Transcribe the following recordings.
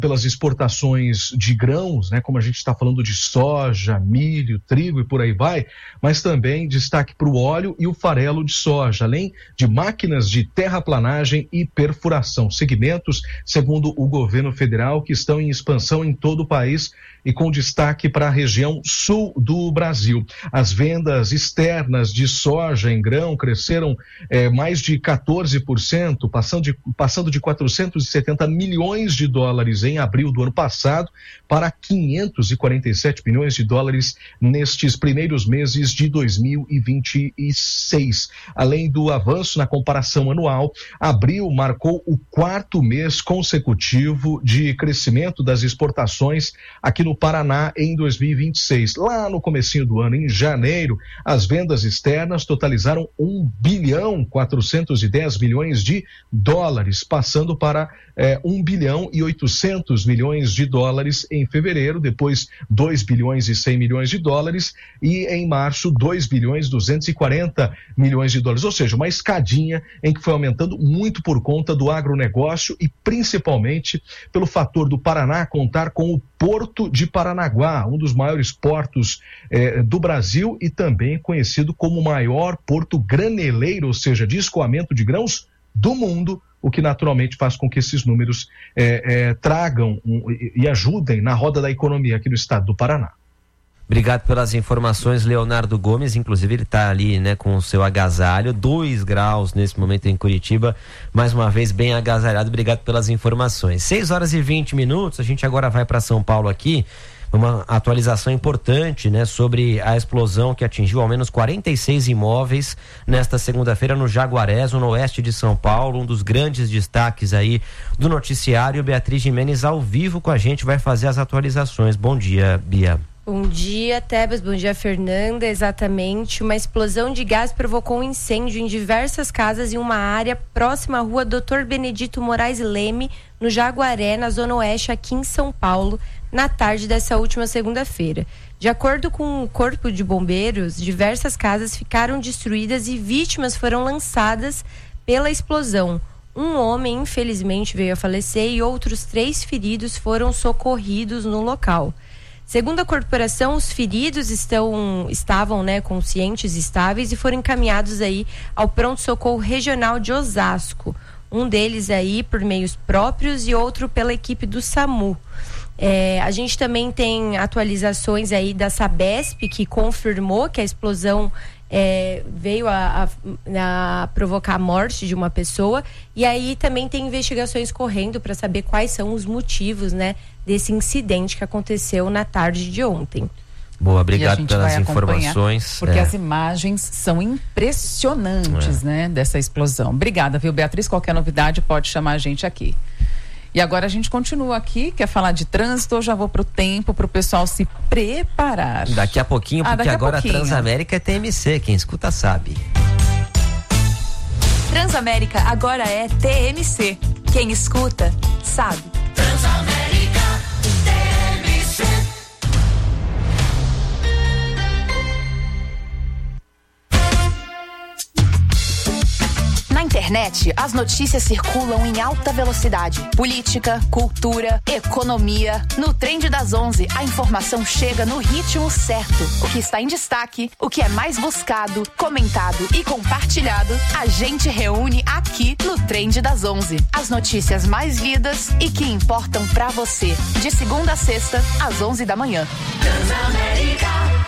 pelas exportações de grãos, né, como a gente está falando de soja, milho, trigo e por aí vai, mas também destaque para o óleo e o farelo de soja, além de máquinas de terraplanagem e perfuração, segmentos, segundo o governo federal, que estão em expansão em todo o país e com destaque para a região sul do Brasil. As vendas externas de soja em grão cresceram mais de 14%, passando de 470 milhões de dólares em abril do ano passado para 547 milhões de dólares nestes primeiros meses de 2026. Além do avanço na comparação anual, abril marcou o 4º mês consecutivo de crescimento das exportações aqui no Paraná em 2026. Lá no comecinho do ano, em janeiro, as vendas externas totalizaram 1,410 bilhões de dólares, passando para 1,8 bilhões de dólares em fevereiro, depois 2,1 bilhões de dólares e em março 2,240 bilhões de dólares, ou seja, uma escadinha em que foi aumentando muito por conta do agronegócio e principalmente pelo fator do Paraná contar com o Porto de Paranaguá, um dos maiores portos do Brasil e também conhecido como o maior porto graneleiro, ou seja, de escoamento de grãos do mundo, o que naturalmente faz com que esses números tragam e ajudem na roda da economia aqui no estado do Paraná. Obrigado pelas informações, Leonardo Gomes. Inclusive ele está ali, né, com o seu agasalho, 2 graus nesse momento em Curitiba, mais uma vez bem agasalhado. Obrigado pelas informações. 6h20, a gente agora vai para São Paulo aqui, uma atualização importante, né, sobre a explosão que atingiu ao menos 46 imóveis nesta segunda-feira no Jaguaré, no oeste de São Paulo, um dos grandes destaques aí do noticiário. Beatriz Gimenez ao vivo com a gente vai fazer as atualizações. Bom dia, Bia. Bom dia, Tebas. Bom dia, Fernanda. Exatamente. Uma explosão de gás provocou um incêndio em diversas casas em uma área próxima à rua Dr. Benedito Moraes Leme, no Jaguaré, na Zona Oeste, aqui em São Paulo, na tarde dessa última segunda-feira. De acordo com o Corpo de Bombeiros, diversas casas ficaram destruídas e vítimas foram lançadas pela explosão. Um homem, infelizmente, veio a falecer e outros 3 feridos foram socorridos no local. Segundo a corporação, os feridos estavam, né, conscientes e estáveis e foram encaminhados aí ao pronto-socorro regional de Osasco. Um deles aí por meios próprios e outro pela equipe do SAMU. A gente também tem atualizações aí da Sabesp, que confirmou que a explosão veio a provocar a morte de uma pessoa, e aí também tem investigações correndo para saber quais são os motivos, né, desse incidente que aconteceu na tarde de ontem. Boa, obrigado pelas informações. Porque as imagens são impressionantes, né, dessa explosão. Obrigada, viu, Beatriz? Qualquer novidade pode chamar a gente aqui. E agora a gente continua aqui, quer falar de trânsito, eu já vou pro tempo, pro pessoal se preparar. Daqui a pouquinho, porque agora a Transamérica é TMC, quem escuta sabe. Transamérica agora é TMC, quem escuta sabe. Transamérica TMC. Na internet, as notícias circulam em alta velocidade. Política, cultura, economia. No Trend das 11, a informação chega no ritmo certo. O que está em destaque, o que é mais buscado, comentado e compartilhado, a gente reúne aqui no Trend das 11. As notícias mais lidas e que importam pra você. De segunda a sexta, às 11 da manhã. Transamérica.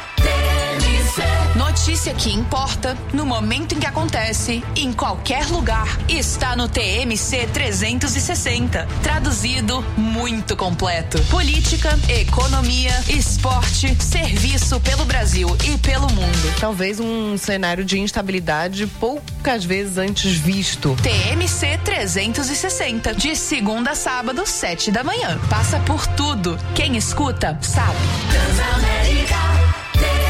Notícia que importa, no momento em que acontece, em qualquer lugar, está no TMC 360. Traduzido, muito completo. Política, economia, esporte, serviço pelo Brasil e pelo mundo. Talvez um cenário de instabilidade poucas vezes antes visto. TMC 360, de segunda a sábado, 7 da manhã. Passa por tudo. Quem escuta, sabe. Transamérica.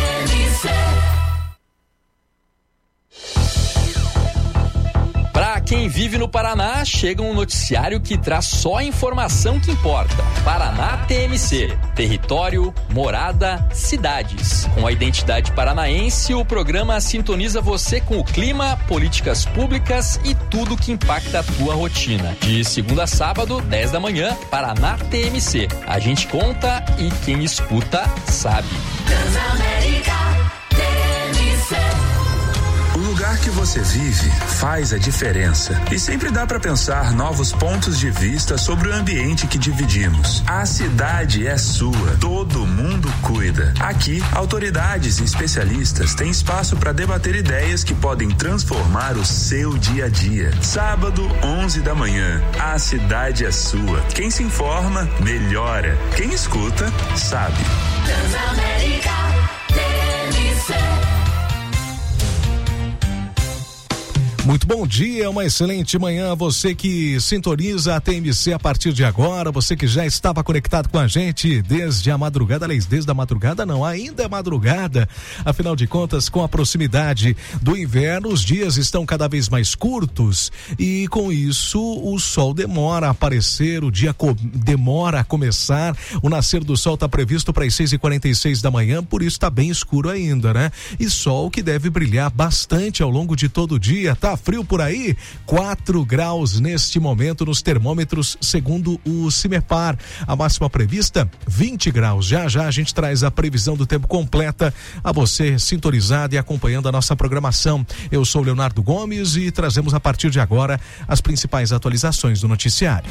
Pra quem vive no Paraná, chega um noticiário que traz só a informação que importa. Paraná TMC, território, morada, cidades. Com a identidade paranaense, o programa sintoniza você com o clima, políticas públicas e tudo que impacta a tua rotina. De segunda a sábado, 10 da manhã, Paraná TMC. A gente conta e quem escuta sabe. Transamérica TMC. O lugar que você vive faz a diferença e sempre dá para pensar novos pontos de vista sobre o ambiente que dividimos. A cidade é sua, todo mundo cuida. Aqui, autoridades e especialistas têm espaço para debater ideias que podem transformar o seu dia a dia. Sábado, 11 da manhã, a cidade é sua. Quem se informa, melhora. Quem escuta, sabe. Transamérica TMC. Muito bom dia, uma excelente manhã, você que sintoniza a TMC a partir de agora, você que já estava conectado com a gente desde a madrugada, aliás, desde a madrugada não, ainda é madrugada, afinal de contas, com a proximidade do inverno, os dias estão cada vez mais curtos e com isso o sol demora a aparecer, o dia demora a começar, o nascer do sol está previsto para as 6h46 da manhã, por isso está bem escuro ainda, né? E sol que deve brilhar bastante ao longo de todo o dia, tá? Frio por aí, 4 graus neste momento nos termômetros, segundo o CIMEPAR. A máxima prevista, 20 graus. Já a gente traz a previsão do tempo completa a você sintonizado e acompanhando a nossa programação. Eu sou Leonardo Gomes e trazemos a partir de agora as principais atualizações do noticiário.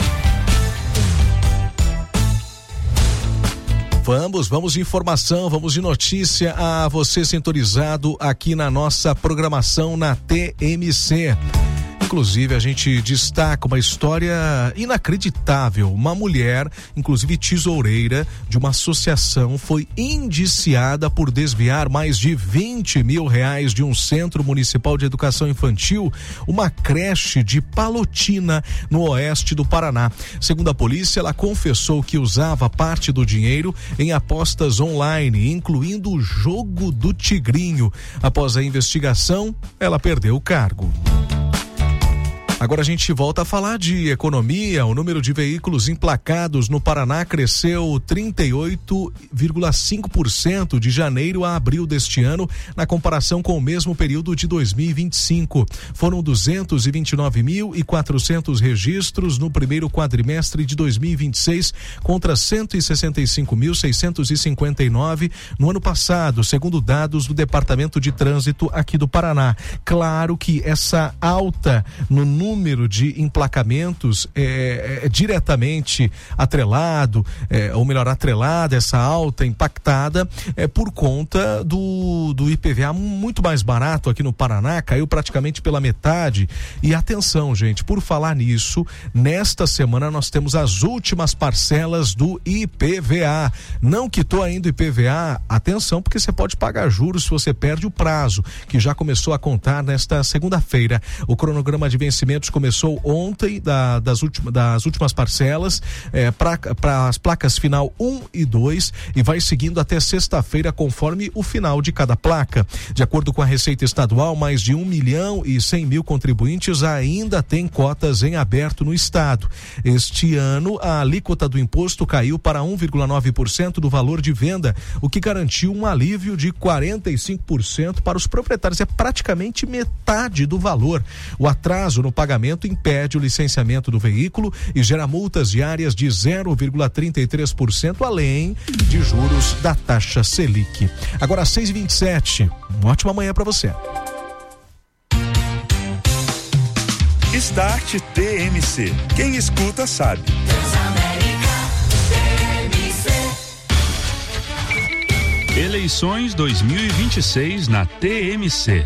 Vamos de informação, vamos de notícia a você sintonizado aqui na nossa programação na TMC. Inclusive, a gente destaca uma história inacreditável. Uma mulher, inclusive tesoureira de uma associação, foi indiciada por desviar mais de R$20 mil de um centro municipal de educação infantil, uma creche de Palotina, no oeste do Paraná. Segundo a polícia, ela confessou que usava parte do dinheiro em apostas online, incluindo o jogo do Tigrinho. Após a investigação, ela perdeu o cargo. Agora a gente volta a falar de economia. O número de veículos emplacados no Paraná cresceu 38,5% de janeiro a abril deste ano, na comparação com o mesmo período de 2025. Foram 229.400 registros no primeiro quadrimestre de 2026, contra 165.659 no ano passado, segundo dados do Departamento de Trânsito aqui do Paraná. Claro que essa alta no número de emplacamentos é diretamente atrelado, atrelada, essa alta impactada por conta do IPVA muito mais barato aqui no Paraná, caiu praticamente pela metade. E atenção, gente, por falar nisso, nesta semana nós temos as últimas parcelas do IPVA. Não quitou ainda o IPVA? Atenção, porque você pode pagar juros se você perde o prazo, que já começou a contar nesta segunda-feira. O cronograma de vencimentos começou ontem das últimas parcelas para as placas final 1 e 2 e vai seguindo até sexta-feira conforme o final de cada placa. De acordo com a Receita Estadual, mais de 1.100.000 contribuintes ainda têm cotas em aberto no estado. Este ano, a alíquota do imposto caiu para 1,9% do valor de venda, o que garantiu um alívio de 45% para os proprietários. É praticamente metade do valor. O atraso no pagamento impede o licenciamento do veículo e gera multas diárias de 0,33%, além de juros da taxa Selic. Agora 6h27, uma ótima manhã para você. Start TMC. Quem escuta sabe. Eleições 2026 na TMC.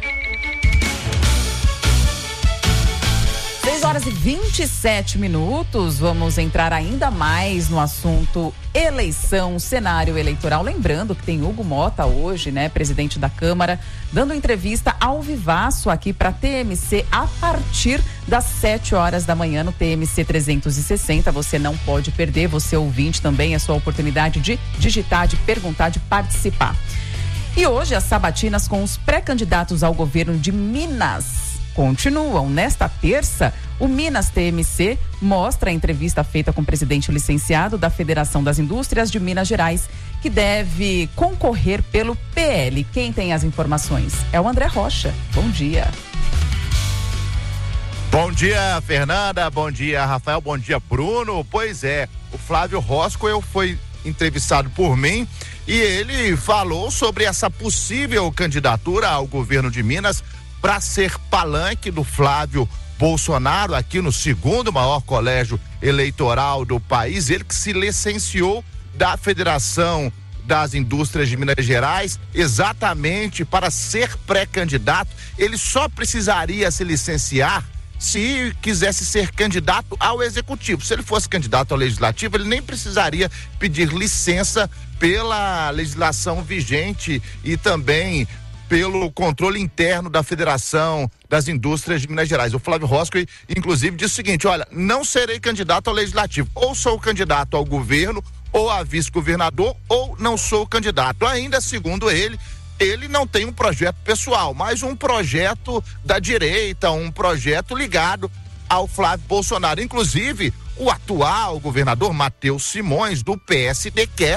6h27, vamos entrar ainda mais no assunto eleição, cenário eleitoral. Lembrando que tem Hugo Mota hoje, né, presidente da Câmara, dando entrevista ao vivaço aqui para TMC a partir das 7h da manhã no TMC 360. Você não pode perder, você ouvinte também, é sua oportunidade de digitar, de perguntar, de participar. E hoje as sabatinas com os pré-candidatos ao governo de Minas continuam. Nesta terça, o Minas TMC mostra a entrevista feita com o presidente licenciado da Federação das Indústrias de Minas Gerais, que deve concorrer pelo PL. Quem tem as informações é o André Rocha. Bom dia. Bom dia, Fernanda. Bom dia, Rafael. Bom dia, Bruno. Pois é, o Flávio Roscoe foi entrevistado por mim e ele falou sobre essa possível candidatura ao governo de Minas para ser palanque do Flávio Bolsonaro aqui no segundo maior colégio eleitoral do país. Ele que se licenciou da Federação das Indústrias de Minas Gerais exatamente para ser pré-candidato. Ele só precisaria se licenciar se quisesse ser candidato ao executivo. Se ele fosse candidato ao legislativo, ele nem precisaria pedir licença pela legislação vigente e também pelo controle interno da Federação das Indústrias de Minas Gerais. O Flávio Roscoe, inclusive, disse o seguinte: olha, não serei candidato ao legislativo, ou sou candidato ao governo, ou a vice-governador, ou não sou candidato. Ainda, segundo ele não tem um projeto pessoal, mas um projeto da direita, um projeto ligado ao Flávio Bolsonaro. Inclusive, o atual governador Matheus Simões, do PSD, quer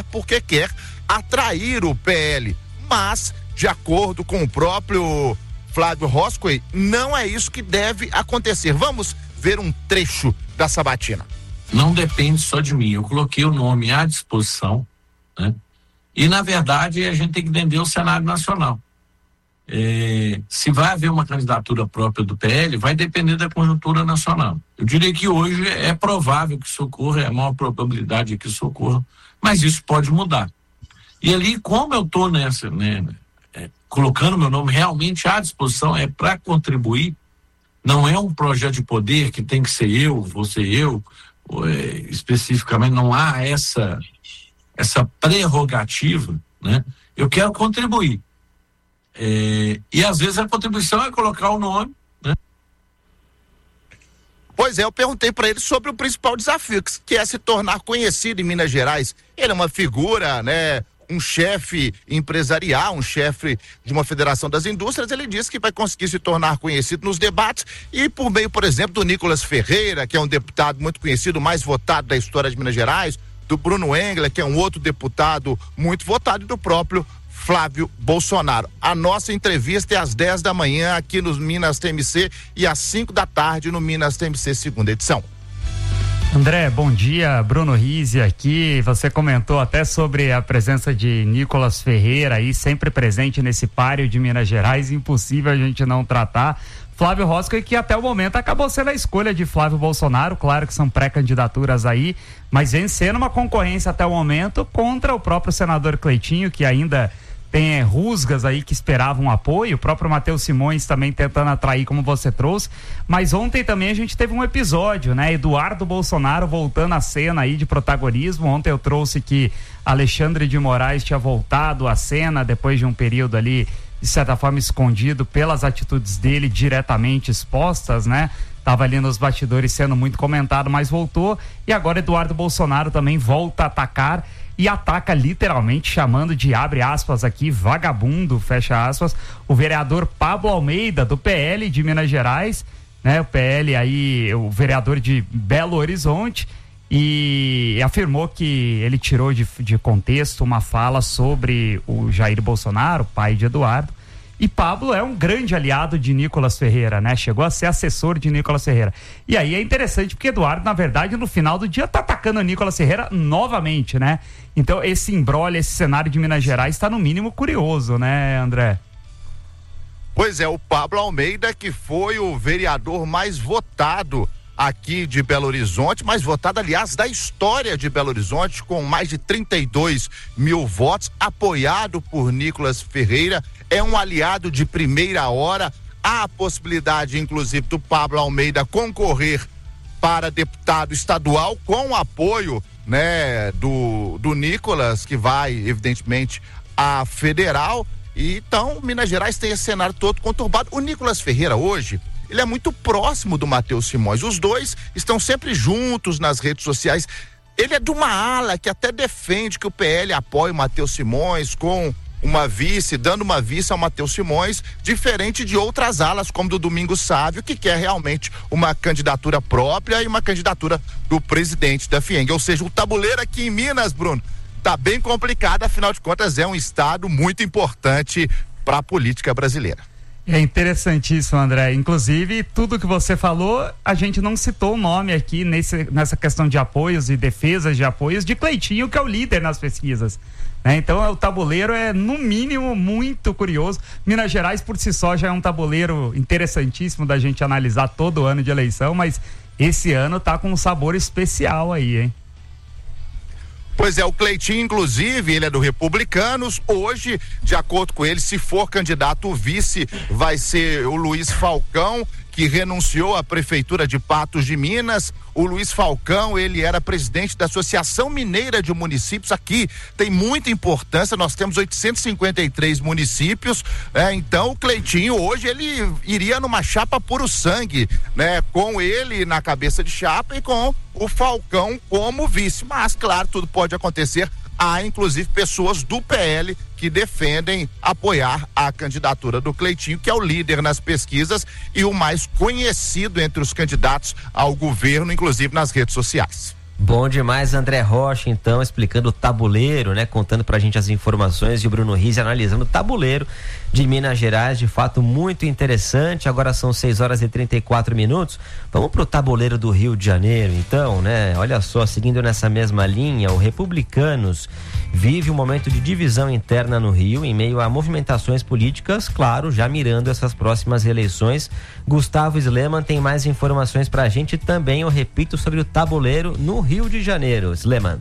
atrair o PL. Mas, de acordo com o próprio Flávio Roscoe, não é isso que deve acontecer. Vamos ver um trecho da sabatina. Não depende só de mim. Eu coloquei o nome à disposição, né? E, na verdade, a gente tem que entender o cenário nacional. Se vai haver uma candidatura própria do PL, vai depender da conjuntura nacional. Eu diria que hoje é provável que isso ocorra, é a maior probabilidade que isso ocorra, mas isso pode mudar. E ali, como eu estou nessa, né, colocando meu nome realmente à disposição, é para contribuir, não é um projeto de poder que tem que ser eu, vou ser eu, especificamente, não há essa prerrogativa, né? Eu quero contribuir. E às vezes a contribuição é colocar o nome, né? Pois é, eu perguntei para ele sobre o principal desafio, que é se tornar conhecido em Minas Gerais. Ele é uma figura, né? Um chefe empresarial, um chefe de uma federação das indústrias. Ele disse que vai conseguir se tornar conhecido nos debates e por meio, por exemplo, do Nicolas Ferreira, que é um deputado muito conhecido, mais votado da história de Minas Gerais, do Bruno Engler, que é um outro deputado muito votado, e do próprio Flávio Bolsonaro. A nossa entrevista é às 10 da manhã aqui no Minas TMC e às 5 da tarde no Minas TMC segunda edição. André, bom dia. Bruno Rizzi aqui. Você comentou até sobre a presença de Nicolas Ferreira aí, sempre presente nesse páreo de Minas Gerais, impossível a gente não tratar. Flávio Roscoe, que até o momento acabou sendo a escolha de Flávio Bolsonaro, claro que são pré-candidaturas aí, mas vencendo uma concorrência até o momento contra o próprio senador Cleitinho, que ainda tem rusgas aí que esperavam apoio, o próprio Matheus Simões também tentando atrair, como você trouxe, mas ontem também a gente teve um episódio, né? Eduardo Bolsonaro voltando à cena aí de protagonismo. Ontem eu trouxe que Alexandre de Moraes tinha voltado à cena depois de um período ali, de certa forma, escondido pelas atitudes dele diretamente expostas, né? Tava ali nos bastidores sendo muito comentado, mas voltou. E agora Eduardo Bolsonaro também volta a atacar e ataca literalmente, chamando de, abre aspas aqui, vagabundo, fecha aspas, o vereador Pablo Almeida, do PL de Minas Gerais, né? O PL aí, o vereador de Belo Horizonte, e afirmou que ele tirou de contexto uma fala sobre o Jair Bolsonaro, pai de Eduardo. E Pablo é um grande aliado de Nicolas Ferreira, né? Chegou a ser assessor de Nicolas Ferreira. E aí é interessante porque Eduardo, na verdade, no final do dia tá atacando o Nicolas Ferreira novamente, né? Então esse imbróglio, esse cenário de Minas Gerais está no mínimo curioso, né, André? Pois é, o Pablo Almeida, que foi o vereador mais votado aqui de Belo Horizonte, mais votado, aliás, da história de Belo Horizonte, com mais de 32 mil votos, apoiado por Nicolas Ferreira, é um aliado de primeira hora. Há a possibilidade, inclusive, do Pablo Almeida concorrer para deputado estadual com apoio, né, do Nicolas, que vai, evidentemente, a federal. E então, Minas Gerais tem esse cenário todo conturbado. O Nicolas Ferreira hoje, ele é muito próximo do Matheus Simões. Os dois estão sempre juntos nas redes sociais. Ele é de uma ala que até defende que o PL apoie o Matheus Simões com uma vice, dando uma vice ao Matheus Simões, diferente de outras alas, como do Domingos Sávio, que quer realmente uma candidatura própria e uma candidatura do presidente da FIENG. Ou seja, o tabuleiro aqui em Minas, Bruno, tá bem complicado, afinal de contas é um estado muito importante para a política brasileira. É interessantíssimo, André. Inclusive, tudo que você falou, a gente não citou o nome aqui nessa questão de apoios e defesas de apoios de Cleitinho, que é o líder nas pesquisas. Então, o tabuleiro é, no mínimo, muito curioso. Minas Gerais, por si só, já é um tabuleiro interessantíssimo da gente analisar todo ano de eleição, mas esse ano tá com um sabor especial aí, hein? Pois é, o Cleitinho, inclusive, ele é do Republicanos. Hoje, de acordo com ele, se for candidato, o vice vai ser o Luiz Falcão, que renunciou à prefeitura de Patos de Minas. O Luiz Falcão, ele era presidente da Associação Mineira de Municípios. Aqui tem muita importância, nós temos 853 municípios, então o Cleitinho hoje ele iria numa chapa puro sangue, né? Com ele na cabeça de chapa e com o Falcão como vice, mas claro, tudo pode acontecer. Há inclusive pessoas do PL que defendem apoiar a candidatura do Cleitinho, que é o líder nas pesquisas e o mais conhecido entre os candidatos ao governo, inclusive nas redes sociais. Bom demais, André Rocha, então, explicando o tabuleiro, né? Contando pra gente as informações, e o Bruno Rizzi analisando o tabuleiro de Minas Gerais, de fato muito interessante. Agora são 6h34. Vamos pro tabuleiro do Rio de Janeiro, então, né? Olha só, seguindo nessa mesma linha, o Republicanos vive um momento de divisão interna no Rio, em meio a movimentações políticas, claro, já mirando essas próximas eleições. Gustavo Sleman tem mais informações pra gente também, eu repito, sobre o tabuleiro no Rio de Janeiro. Sleman.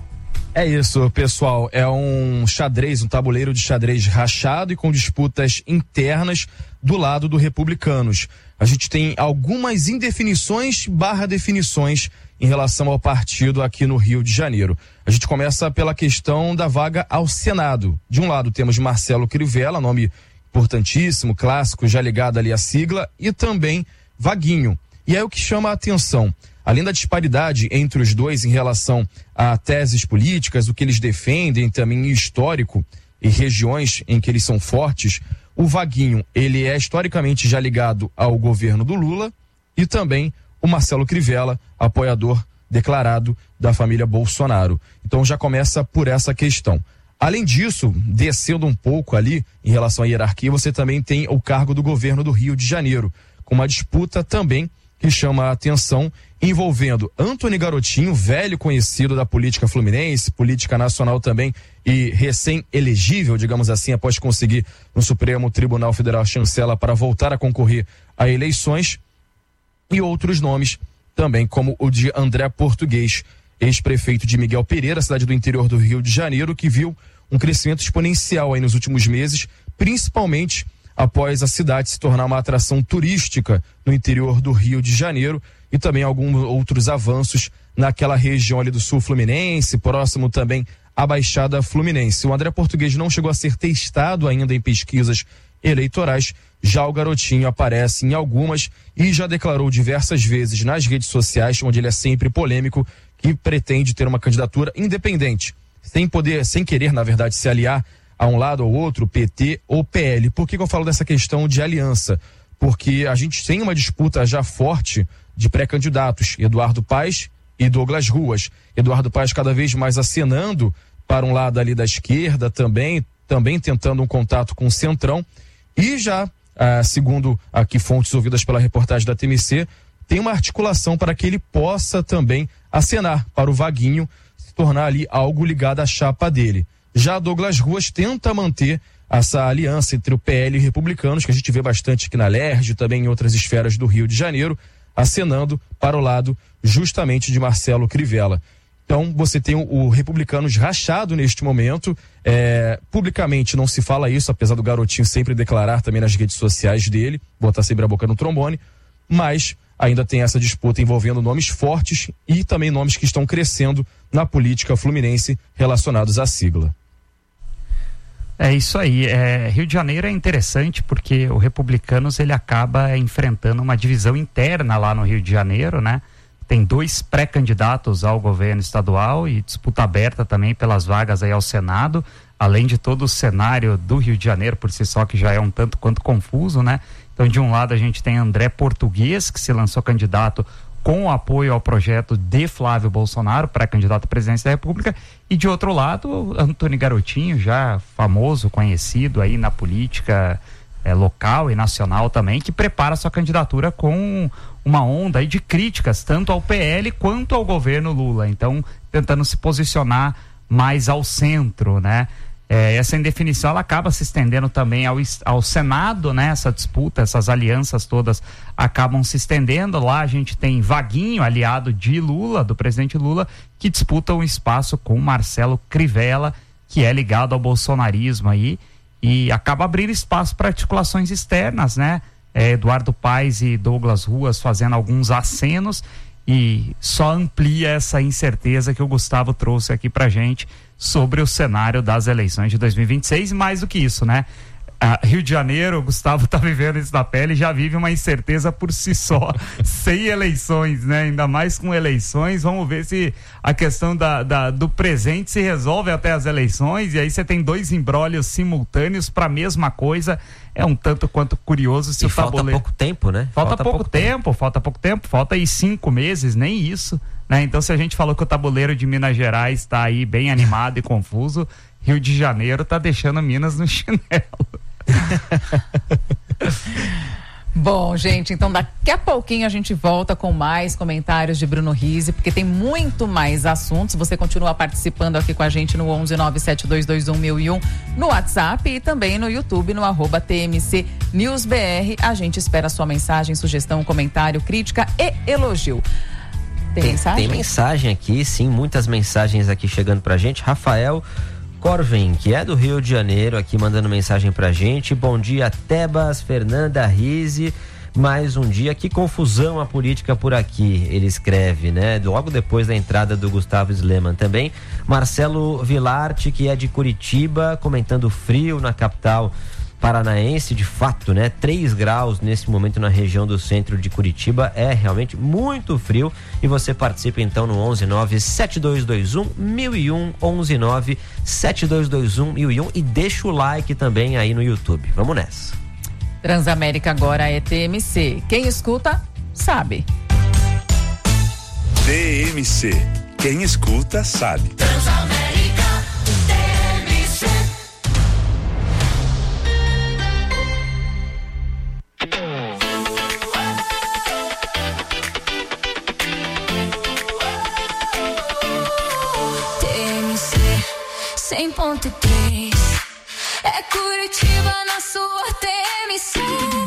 É isso, pessoal, é um xadrez, um tabuleiro de xadrez rachado e com disputas internas do lado do Republicanos. A gente tem algumas indefinições / definições em relação ao partido aqui no Rio de Janeiro. A gente começa pela questão da vaga ao Senado. De um lado temos Marcelo Crivella, nome importantíssimo, clássico, já ligado ali à sigla, e também Vaguinho. E aí o que chama a atenção, além da disparidade entre os dois em relação a teses políticas, o que eles defendem também histórico e regiões em que eles são fortes, o Vaguinho, ele é historicamente já ligado ao governo do Lula, e também o Marcelo Crivella, apoiador declarado da família Bolsonaro. Então já começa por essa questão. Além disso, descendo um pouco ali em relação à hierarquia, você também tem o cargo do governo do Rio de Janeiro, com uma disputa também que chama a atenção, envolvendo Antony Garotinho, velho conhecido da política fluminense, política nacional também, e recém-elegível, digamos assim, após conseguir no Supremo Tribunal Federal chancela para voltar a concorrer a eleições, e outros nomes também, como o de André Português, ex-prefeito de Miguel Pereira, cidade do interior do Rio de Janeiro, que viu um crescimento exponencial aí nos últimos meses, principalmente após a cidade se tornar uma atração turística no interior do Rio de Janeiro, e também alguns outros avanços naquela região ali do sul fluminense, próximo também à Baixada Fluminense. O André Português não chegou a ser testado ainda em pesquisas eleitorais, já o Garotinho aparece em algumas e já declarou diversas vezes nas redes sociais, onde ele é sempre polêmico, que pretende ter uma candidatura independente, sem querer, na verdade, se aliar a um lado ou outro, PT ou PL. Por que eu falo dessa questão de aliança? Porque a gente tem uma disputa já forte de pré-candidatos, Eduardo Paes e Douglas Ruas. Eduardo Paes cada vez mais acenando para um lado ali da esquerda, também tentando um contato com o Centrão, e já, segundo aqui fontes ouvidas pela reportagem da TMC, tem uma articulação para que ele possa também acenar para o Vaguinho se tornar ali algo ligado à chapa dele. Já Douglas Ruas tenta manter essa aliança entre o PL e Republicanos, que a gente vê bastante aqui na LERJ e também em outras esferas do Rio de Janeiro, acenando para o lado justamente de Marcelo Crivella. Então você tem o Republicanos rachado neste momento, publicamente não se fala isso, apesar do Garotinho sempre declarar também nas redes sociais dele, botar sempre a boca no trombone, mas ainda tem essa disputa envolvendo nomes fortes e também nomes que estão crescendo na política fluminense relacionados à sigla. É isso aí, Rio de Janeiro é interessante porque o Republicanos ele acaba enfrentando uma divisão interna lá no Rio de Janeiro, né? tem 2 pré-candidatos ao governo estadual e disputa aberta também pelas vagas aí ao Senado, além de todo o cenário do Rio de Janeiro por si só, que já é um tanto quanto confuso, né? Então, de um lado a gente tem André Português, que se lançou candidato com o apoio ao projeto de Flávio Bolsonaro, pré-candidato à presidência da República, e de outro lado, Antônio Garotinho, já famoso, conhecido aí na política local e nacional também, que prepara sua candidatura com uma onda aí de críticas, tanto ao PL quanto ao governo Lula. Então, tentando se posicionar mais ao centro, né? Essa indefinição ela acaba se estendendo também ao Senado, né? Essa disputa, essas alianças todas acabam se estendendo. Lá a gente tem Vaguinho, aliado de Lula, do presidente Lula, que disputa um espaço com Marcelo Crivella, que é ligado ao bolsonarismo aí, e acaba abrindo espaço para articulações externas, né? Eduardo Paes e Douglas Ruas fazendo alguns acenos, e só amplia essa incerteza que o Gustavo trouxe aqui pra gente sobre o cenário das eleições de 2026. Mais do que isso, né? Rio de Janeiro, o Gustavo tá vivendo isso na pele, já vive uma incerteza por si só, sem eleições, né? Ainda mais com eleições. Vamos ver se a questão do presente se resolve até as eleições, e aí você tem 2 imbrólios simultâneos para a mesma coisa. É um tanto quanto curioso se e o tabuleiro... falta pouco tempo, né? Falta pouco tempo, falta aí 5 meses, nem isso, né? Então, se a gente falou que o tabuleiro de Minas Gerais está aí bem animado e confuso, Rio de Janeiro tá deixando Minas no chinelo. Bom, gente, então daqui a pouquinho a gente volta com mais comentários de Bruno Rizzi, porque tem muito mais assuntos. Você continua participando aqui com a gente no 11972211001 no WhatsApp e também no YouTube, no @TMC News BR. A gente espera a sua mensagem, sugestão, comentário, crítica e elogio. Tem mensagem? Tem mensagem aqui, sim, muitas mensagens aqui chegando pra gente. Rafael Corvin, que é do Rio de Janeiro, aqui mandando mensagem pra gente. Bom dia, Tebas, Fernanda, Rizzi. Mais um dia, que confusão a política por aqui, ele escreve, né? Logo depois da entrada do Gustavo Sleman também. Marcelo Vilarte, que é de Curitiba, comentando frio na capital paranaense, de fato, né? 3 graus nesse momento na região do centro de Curitiba, é realmente muito frio. E você participa então no 11972211001, 11972211001, e deixa o like também aí no YouTube. Vamos nessa. Transamérica agora é TMC. Quem escuta, sabe. TMC. Quem escuta, sabe. Transamérica, TMC. TMC 100.3 é Curitiba na sua TMC.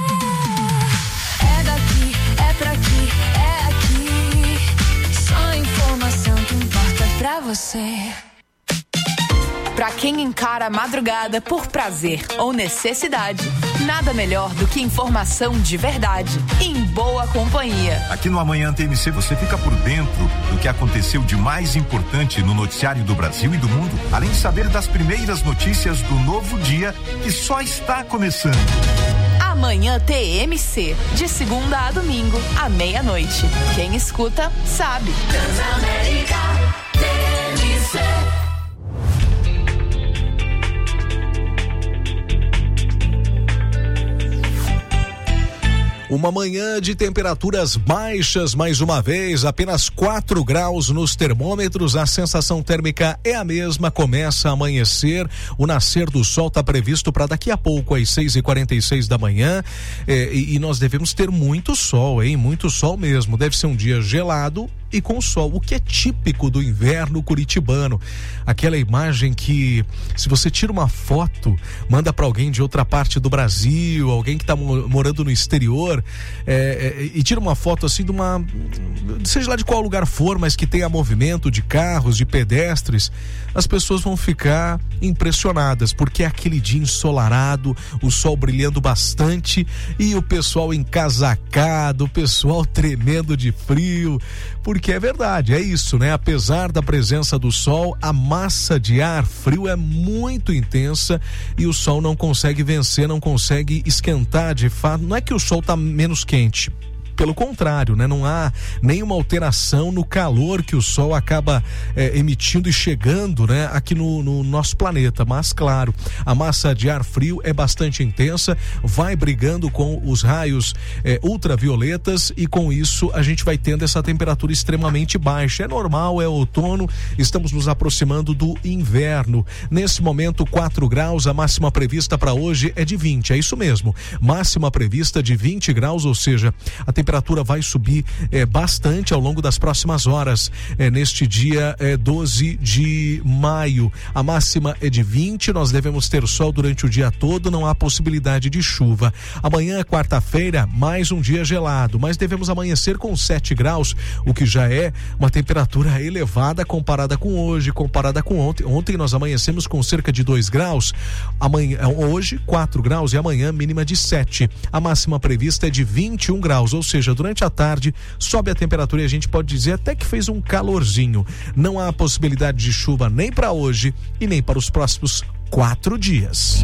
É daqui, é pra aqui, é aqui. Só informação que importa pra você. Pra quem encara a madrugada por prazer ou necessidade, nada melhor do que informação de verdade, em boa companhia. Aqui no Amanhã TMC você fica por dentro do que aconteceu de mais importante no noticiário do Brasil e do mundo, além de saber das primeiras notícias do novo dia que só está começando. Amanhã TMC, de segunda a domingo, à meia-noite. Quem escuta, sabe. Transamérica, TMC. Uma manhã de temperaturas baixas, mais uma vez, apenas 4 graus nos termômetros, a sensação térmica é a mesma, começa a amanhecer, o nascer do sol está previsto para daqui a pouco, às 6h46 da manhã, e nós devemos ter muito sol, hein? Muito sol mesmo, deve ser um dia gelado e com sol, o que é típico do inverno curitibano. Aquela imagem que, se você tira uma foto, manda para alguém de outra parte do Brasil, alguém que está morando no exterior, e tira uma foto assim de uma, seja lá de qual lugar for, mas que tenha movimento de carros, de pedestres, as pessoas vão ficar impressionadas, porque é aquele dia ensolarado, o sol brilhando bastante e o pessoal encasacado, o pessoal tremendo de frio, porque é verdade, é isso, né? Apesar da presença do sol, a massa de ar frio é muito intensa e o sol não consegue vencer, não consegue esquentar de fato. Não é que o sol tá menos quente, pelo contrário, né? Não há nenhuma alteração no calor que o Sol acaba emitindo e chegando, né, aqui no nosso planeta. Mas, claro, a massa de ar frio é bastante intensa, vai brigando com os raios ultravioletas e com isso a gente vai tendo essa temperatura extremamente baixa. É normal, é outono, estamos nos aproximando do inverno. Nesse momento, 4 graus, a máxima prevista para hoje é de 20, é isso mesmo. Máxima prevista de 20 graus, ou seja, a temperatura vai subir bastante ao longo das próximas horas. Neste dia 12 de maio, a máxima é de 20, nós devemos ter sol durante o dia todo, não há possibilidade de chuva. Amanhã, quarta-feira, mais um dia gelado, mas devemos amanhecer com 7 graus, o que já é uma temperatura elevada comparada com hoje, comparada com ontem. Ontem nós amanhecemos com cerca de 2 graus, hoje 4 graus e amanhã mínima de 7. A máxima prevista é de 21 graus, ou seja, durante a tarde sobe a temperatura e a gente pode dizer até que fez um calorzinho. Não há possibilidade de chuva nem para hoje e nem para os próximos 4 dias.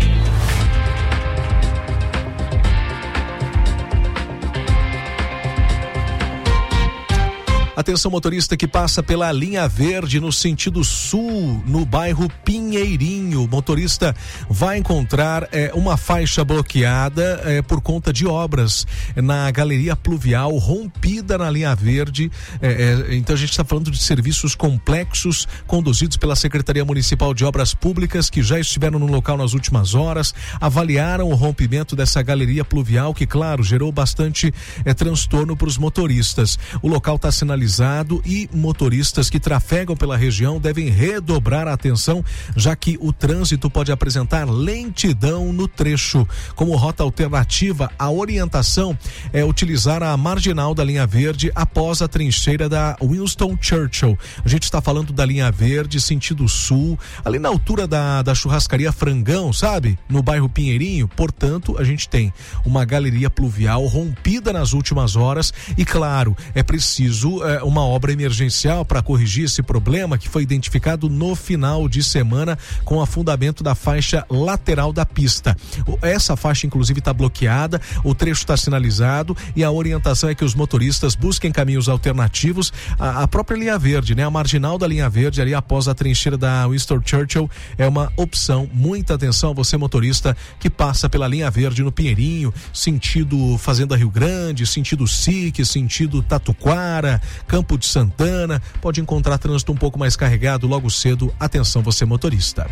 Atenção, motorista que passa pela linha verde no sentido sul, no bairro Pinheirinho. O motorista vai encontrar uma faixa bloqueada por conta de obras na galeria pluvial, rompida na linha verde. Então a gente está falando de serviços complexos conduzidos pela Secretaria Municipal de Obras Públicas, que já estiveram no local nas últimas horas, avaliaram o rompimento dessa galeria pluvial, que, claro, gerou bastante transtorno para os motoristas. O local está sinalizado e motoristas que trafegam pela região devem redobrar a atenção, já que o trânsito pode apresentar lentidão no trecho. Como rota alternativa, a orientação é utilizar a marginal da linha verde após a trincheira da Winston Churchill. A gente está falando da linha verde, sentido sul, ali na altura da churrascaria Frangão, sabe? No bairro Pinheirinho. Portanto, a gente tem uma galeria pluvial rompida nas últimas horas e, claro, é preciso uma obra emergencial para corrigir esse problema que foi identificado no final de semana com o afundamento da faixa lateral da pista. Essa faixa, inclusive, está bloqueada, o trecho está sinalizado e a orientação é que os motoristas busquem caminhos alternativos. A própria linha verde, né? A marginal da linha verde, ali após a trincheira da Winston Churchill, é uma opção. Muita atenção a você, motorista, que passa pela linha verde no Pinheirinho, sentido Fazenda Rio Grande, sentido SIC, sentido Tatuquara, Campo de Santana, pode encontrar trânsito um pouco mais carregado logo cedo. Atenção, você motorista.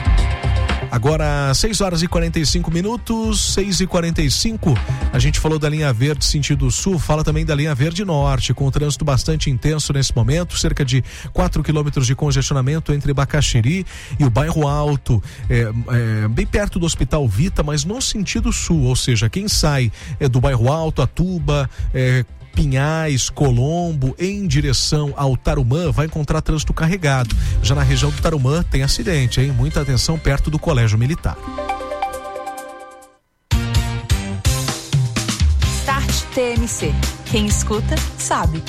Agora 6 horas e 45 minutos, 6h45. A gente falou da linha verde sentido sul, fala também da linha verde norte, com o trânsito bastante intenso nesse momento, cerca de 4 quilômetros de congestionamento entre Bacaxiri e o bairro Alto, bem perto do Hospital Vita, mas no sentido sul, ou seja, quem sai do bairro Alto, Atuba, Pinhais, Colombo, em direção ao Tarumã, vai encontrar trânsito carregado. Já na região do Tarumã tem acidente, hein? Muita atenção perto do Colégio Militar. Start TMC. Quem escuta, sabe.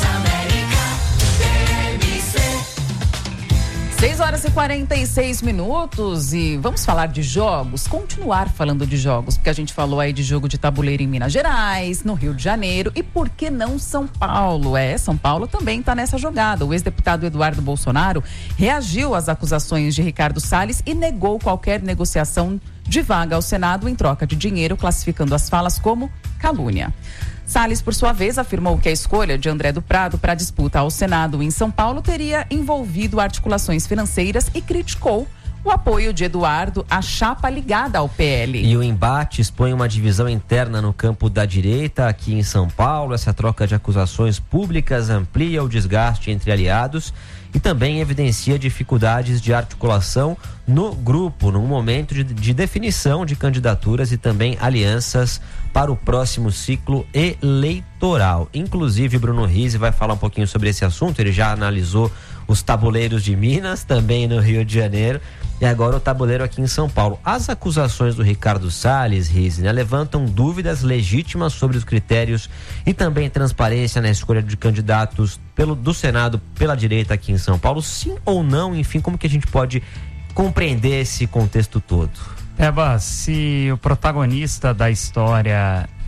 6 horas e 46 minutos e vamos falar de jogos, continuar falando de jogos, porque a gente falou aí de jogo de tabuleiro em Minas Gerais, no Rio de Janeiro e por que não São Paulo? São Paulo também está nessa jogada. O ex-deputado Eduardo Bolsonaro reagiu às acusações de Ricardo Salles e negou qualquer negociação de vaga ao Senado em troca de dinheiro, classificando as falas como calúnia. Salles, por sua vez, afirmou que a escolha de André do Prado para a disputa ao Senado em São Paulo teria envolvido articulações financeiras e criticou o apoio de Eduardo à chapa ligada ao PL. E o embate expõe uma divisão interna no campo da direita aqui em São Paulo. Essa troca de acusações públicas amplia o desgaste entre aliados e também evidencia dificuldades de articulação no grupo, num momento de definição de candidaturas e também alianças para o próximo ciclo eleitoral. Inclusive, Bruno Rizzi vai falar um pouquinho sobre esse assunto. Ele já analisou os tabuleiros de Minas, também no Rio de Janeiro, e agora o tabuleiro aqui em São Paulo. As acusações do Ricardo Salles, Rizzi, levantam dúvidas legítimas sobre os critérios e também transparência na escolha de candidatos do Senado pela direita aqui em São Paulo. Sim ou não? Enfim, como que a gente pode compreender esse contexto todo? Se o protagonista da história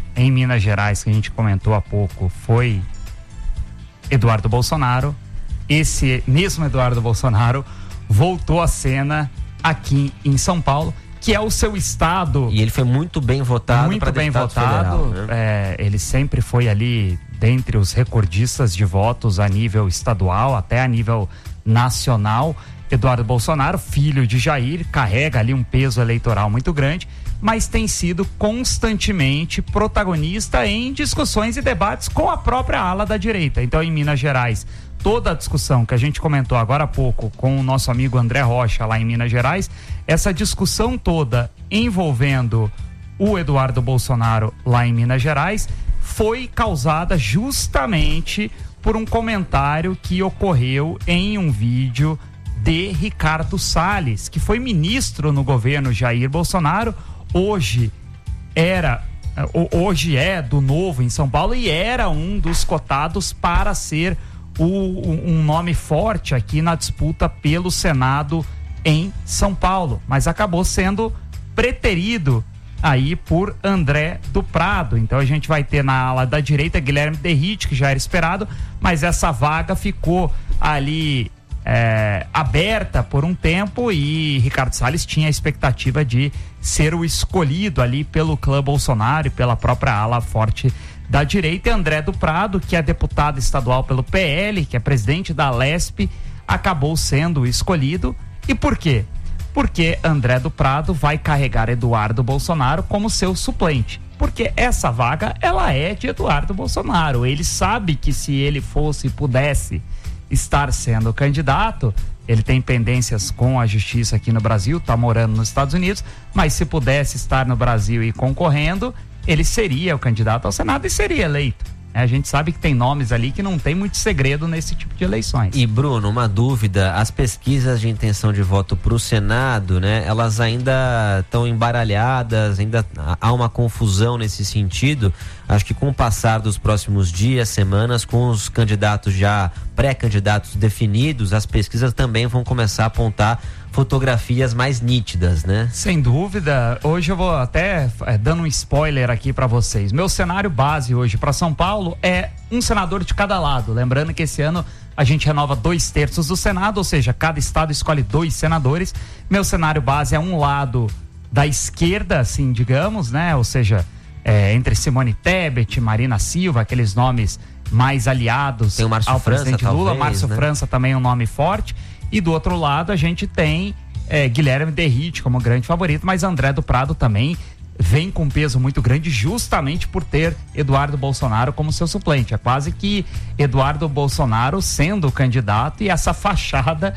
em Minas Gerais, que a gente comentou há pouco, foi Eduardo Bolsonaro. Esse mesmo Eduardo Bolsonaro voltou à cena aqui em São Paulo, que é o seu estado. E ele foi muito bem votado. Muito bem votado. Federal, né? Ele sempre foi ali dentre os recordistas de votos a nível estadual, até a nível nacional. Eduardo Bolsonaro, filho de Jair, carrega ali um peso eleitoral muito grande, mas tem sido constantemente protagonista em discussões e debates com a própria ala da direita. Então, em Minas Gerais, toda a discussão que a gente comentou agora há pouco com o nosso amigo André Rocha lá em Minas Gerais, essa discussão toda envolvendo o Eduardo Bolsonaro lá em Minas Gerais foi causada justamente por um comentário que ocorreu em um vídeo de Ricardo Salles, que foi ministro no governo Jair Bolsonaro, hoje é do Novo em São Paulo e era um dos cotados para ser um nome forte aqui na disputa pelo Senado em São Paulo, mas acabou sendo preterido aí por André do Prado. Então a gente vai ter na ala da direita Guilherme Derrite, que já era esperado, mas essa vaga ficou ali aberta por um tempo e Ricardo Salles tinha a expectativa de ser o escolhido ali pelo clã Bolsonaro e pela própria ala forte da direita. E André do Prado, que é deputado estadual pelo PL, que é presidente da Lesp, acabou sendo escolhido. E por quê? Porque André do Prado vai carregar Eduardo Bolsonaro como seu suplente. Porque essa vaga, ela é de Eduardo Bolsonaro. Ele sabe que se ele pudesse estar sendo candidato, ele tem pendências com a justiça aqui no Brasil, está morando nos Estados Unidos, mas se pudesse estar no Brasil e concorrendo, ele seria o candidato ao Senado e seria eleito. A gente sabe que tem nomes ali que não tem muito segredo nesse tipo de eleições. E Bruno, uma dúvida, as pesquisas de intenção de voto para o Senado, né, elas ainda estão embaralhadas, ainda há uma confusão nesse sentido. Acho que com o passar dos próximos dias, semanas, com os candidatos já pré-candidatos definidos, as pesquisas também vão começar a apontar fotografias mais nítidas, né? Sem dúvida. Hoje eu vou até dando um spoiler aqui para vocês. Meu cenário base hoje para São Paulo é um senador de cada lado. Lembrando que esse ano a gente renova 2/3 do Senado, ou seja, cada estado escolhe 2 senadores. Meu cenário base é um lado da esquerda, assim, digamos, né? Ou seja, entre Simone Tebet, Marina Silva, aqueles nomes mais aliados tem o Márcio ao França, presidente Lula. talvez, Márcio né? França também é um nome forte. E do outro lado a gente tem Guilherme Derrite como grande favorito, mas André do Prado também vem com um peso muito grande justamente por ter Eduardo Bolsonaro como seu suplente. É quase que Eduardo Bolsonaro sendo o candidato e essa fachada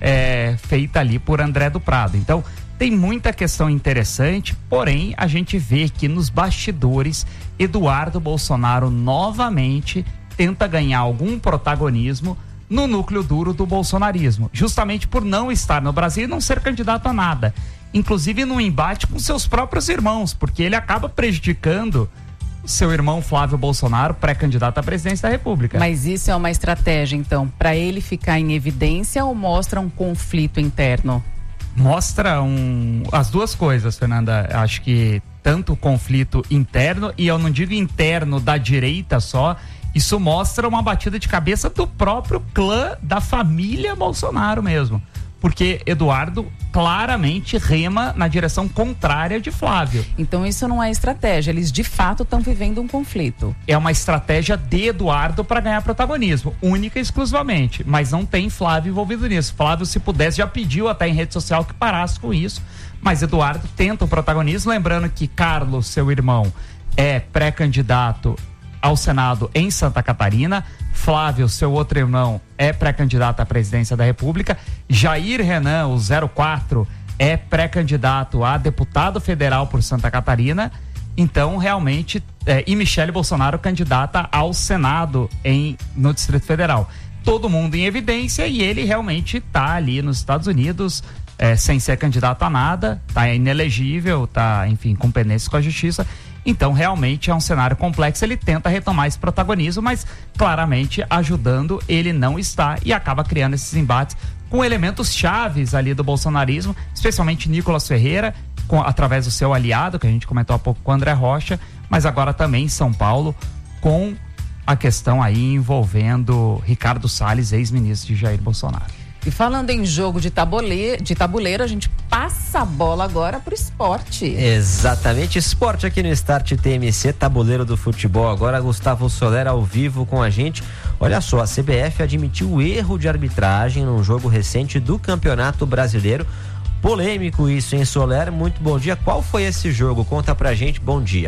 feita ali por André do Prado. Então tem muita questão interessante, porém a gente vê que nos bastidores Eduardo Bolsonaro novamente tenta ganhar algum protagonismo no núcleo duro do bolsonarismo, justamente por não estar no Brasil e não ser candidato a nada, inclusive no embate com seus próprios irmãos, porque ele acaba prejudicando seu irmão Flávio Bolsonaro, pré-candidato à presidência da República. Mas isso é uma estratégia, então, para ele ficar em evidência ou mostra um conflito interno? Mostra as duas coisas, Fernanda. Acho que tanto o conflito interno, e eu não digo interno da direita só, isso mostra uma batida de cabeça do próprio clã da família Bolsonaro mesmo. Porque Eduardo claramente rema na direção contrária de Flávio. Então isso não é estratégia, eles de fato estão vivendo um conflito. É uma estratégia de Eduardo para ganhar protagonismo, única e exclusivamente, mas não tem Flávio envolvido nisso. Flávio, se pudesse, já pediu até em rede social que parasse com isso, mas Eduardo tenta o protagonismo, lembrando que Carlos, seu irmão, é pré-candidato ao Senado em Santa Catarina. Flávio, seu outro irmão, é pré-candidato à presidência da República. Jair Renan, o 04, é pré-candidato a deputado federal por Santa Catarina. Então, realmente, e Michele Bolsonaro, candidata ao Senado no Distrito Federal. Todo mundo em evidência e ele realmente está ali nos Estados Unidos, sem ser candidato a nada, está inelegível, está, enfim, com pendências com a justiça. Então, realmente é um cenário complexo. Ele tenta retomar esse protagonismo, mas claramente ajudando ele não está e acaba criando esses embates com elementos chaves ali do bolsonarismo, especialmente Nicolas Ferreira, através do seu aliado, que a gente comentou há pouco com o André Rocha, mas agora também em São Paulo, com a questão aí envolvendo Ricardo Salles, ex-ministro de Jair Bolsonaro. E falando em jogo de tabuleiro, a gente passa a bola agora pro esporte. Exatamente, esporte aqui no Start TMC, tabuleiro do futebol. Agora Gustavo Soler ao vivo com a gente. Olha só, a CBF admitiu o erro de arbitragem num jogo recente do Campeonato Brasileiro. Polêmico isso, hein, Soler? Muito bom dia. Qual foi esse jogo? Conta pra gente, bom dia.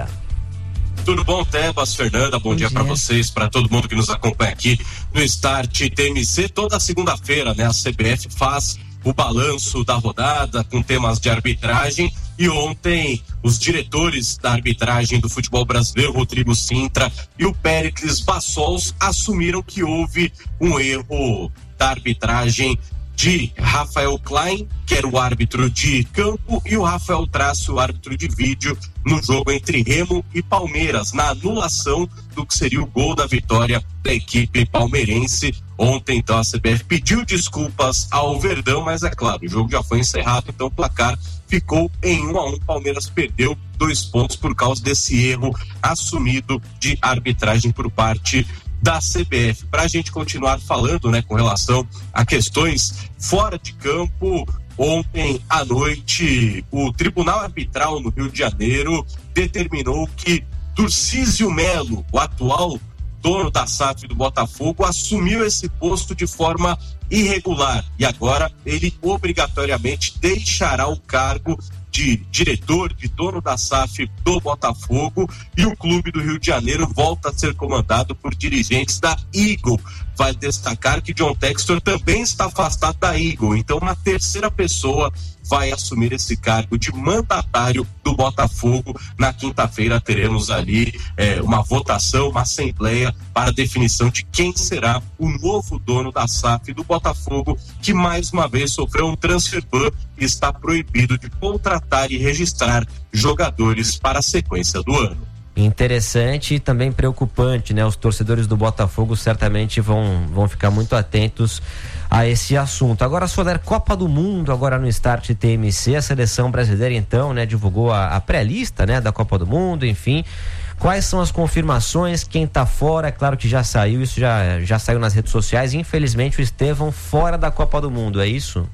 Tudo bom, Tebas, Fernanda? Bom dia para vocês, para todo mundo que nos acompanha aqui no Start TMC. Toda segunda-feira, né, a CBF faz o balanço da rodada com temas de arbitragem. E ontem, os diretores da arbitragem do futebol brasileiro, Rodrigo Sintra e o Péricles Bassols, assumiram que houve um erro da arbitragem de Rafael Klein, que era o árbitro de campo, e o Rafael Traço, o árbitro de vídeo, no jogo entre Remo e Palmeiras, na anulação do que seria o gol da vitória da equipe palmeirense. Ontem, então, a CBF pediu desculpas ao Verdão, mas é claro, o jogo já foi encerrado, então o placar ficou em 1-1. Palmeiras perdeu 2 pontos por causa desse erro assumido de arbitragem por parte da CBF. Para a gente continuar falando, né, com relação a questões fora de campo, ontem à noite o Tribunal Arbitral no Rio de Janeiro determinou que Turcísio Melo, o atual dono da SAF do Botafogo, assumiu esse posto de forma irregular e agora ele obrigatoriamente deixará o cargo de diretor, de dono da SAF do Botafogo, e o clube do Rio de Janeiro volta a ser comandado por dirigentes da Eagle. Vai destacar que John Textor também está afastado da Eagle, então uma terceira pessoa vai assumir esse cargo de mandatário do Botafogo. Na quinta-feira teremos ali uma votação, uma assembleia para definição de quem será o novo dono da SAF do Botafogo, que mais uma vez sofreu um transfer ban e está proibido de contratar e registrar jogadores para a sequência do ano. Interessante e também preocupante, né? Os torcedores do Botafogo certamente vão ficar muito atentos a esse assunto. Agora, Soler, Copa do Mundo agora no Start TMC, a seleção brasileira então, né, divulgou a pré-lista, né, da Copa do Mundo, enfim. Quais são as confirmações? Quem tá fora? É claro que já saiu, isso já saiu nas redes sociais. Infelizmente o Estevão fora da Copa do Mundo, é isso?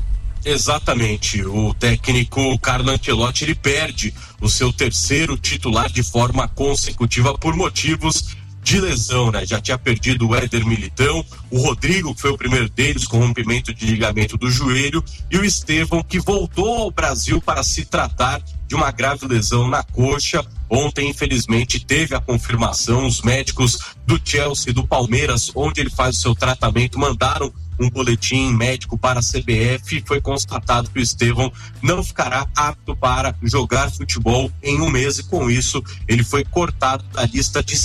Exatamente, o técnico Carlo Ancelotti, ele perde o seu terceiro titular de forma consecutiva por motivos de lesão, né? Já tinha perdido o Éder Militão, o Rodrigo, que foi o primeiro deles, com rompimento de ligamento do joelho, e o Estevão, que voltou ao Brasil para se tratar de uma grave lesão na coxa. Ontem, infelizmente, teve a confirmação, os médicos do Chelsea, do Palmeiras, onde ele faz o seu tratamento, mandaram um boletim médico para a CBF. Foi constatado que o Estevão não ficará apto para jogar futebol em um mês, e com isso ele foi cortado da lista de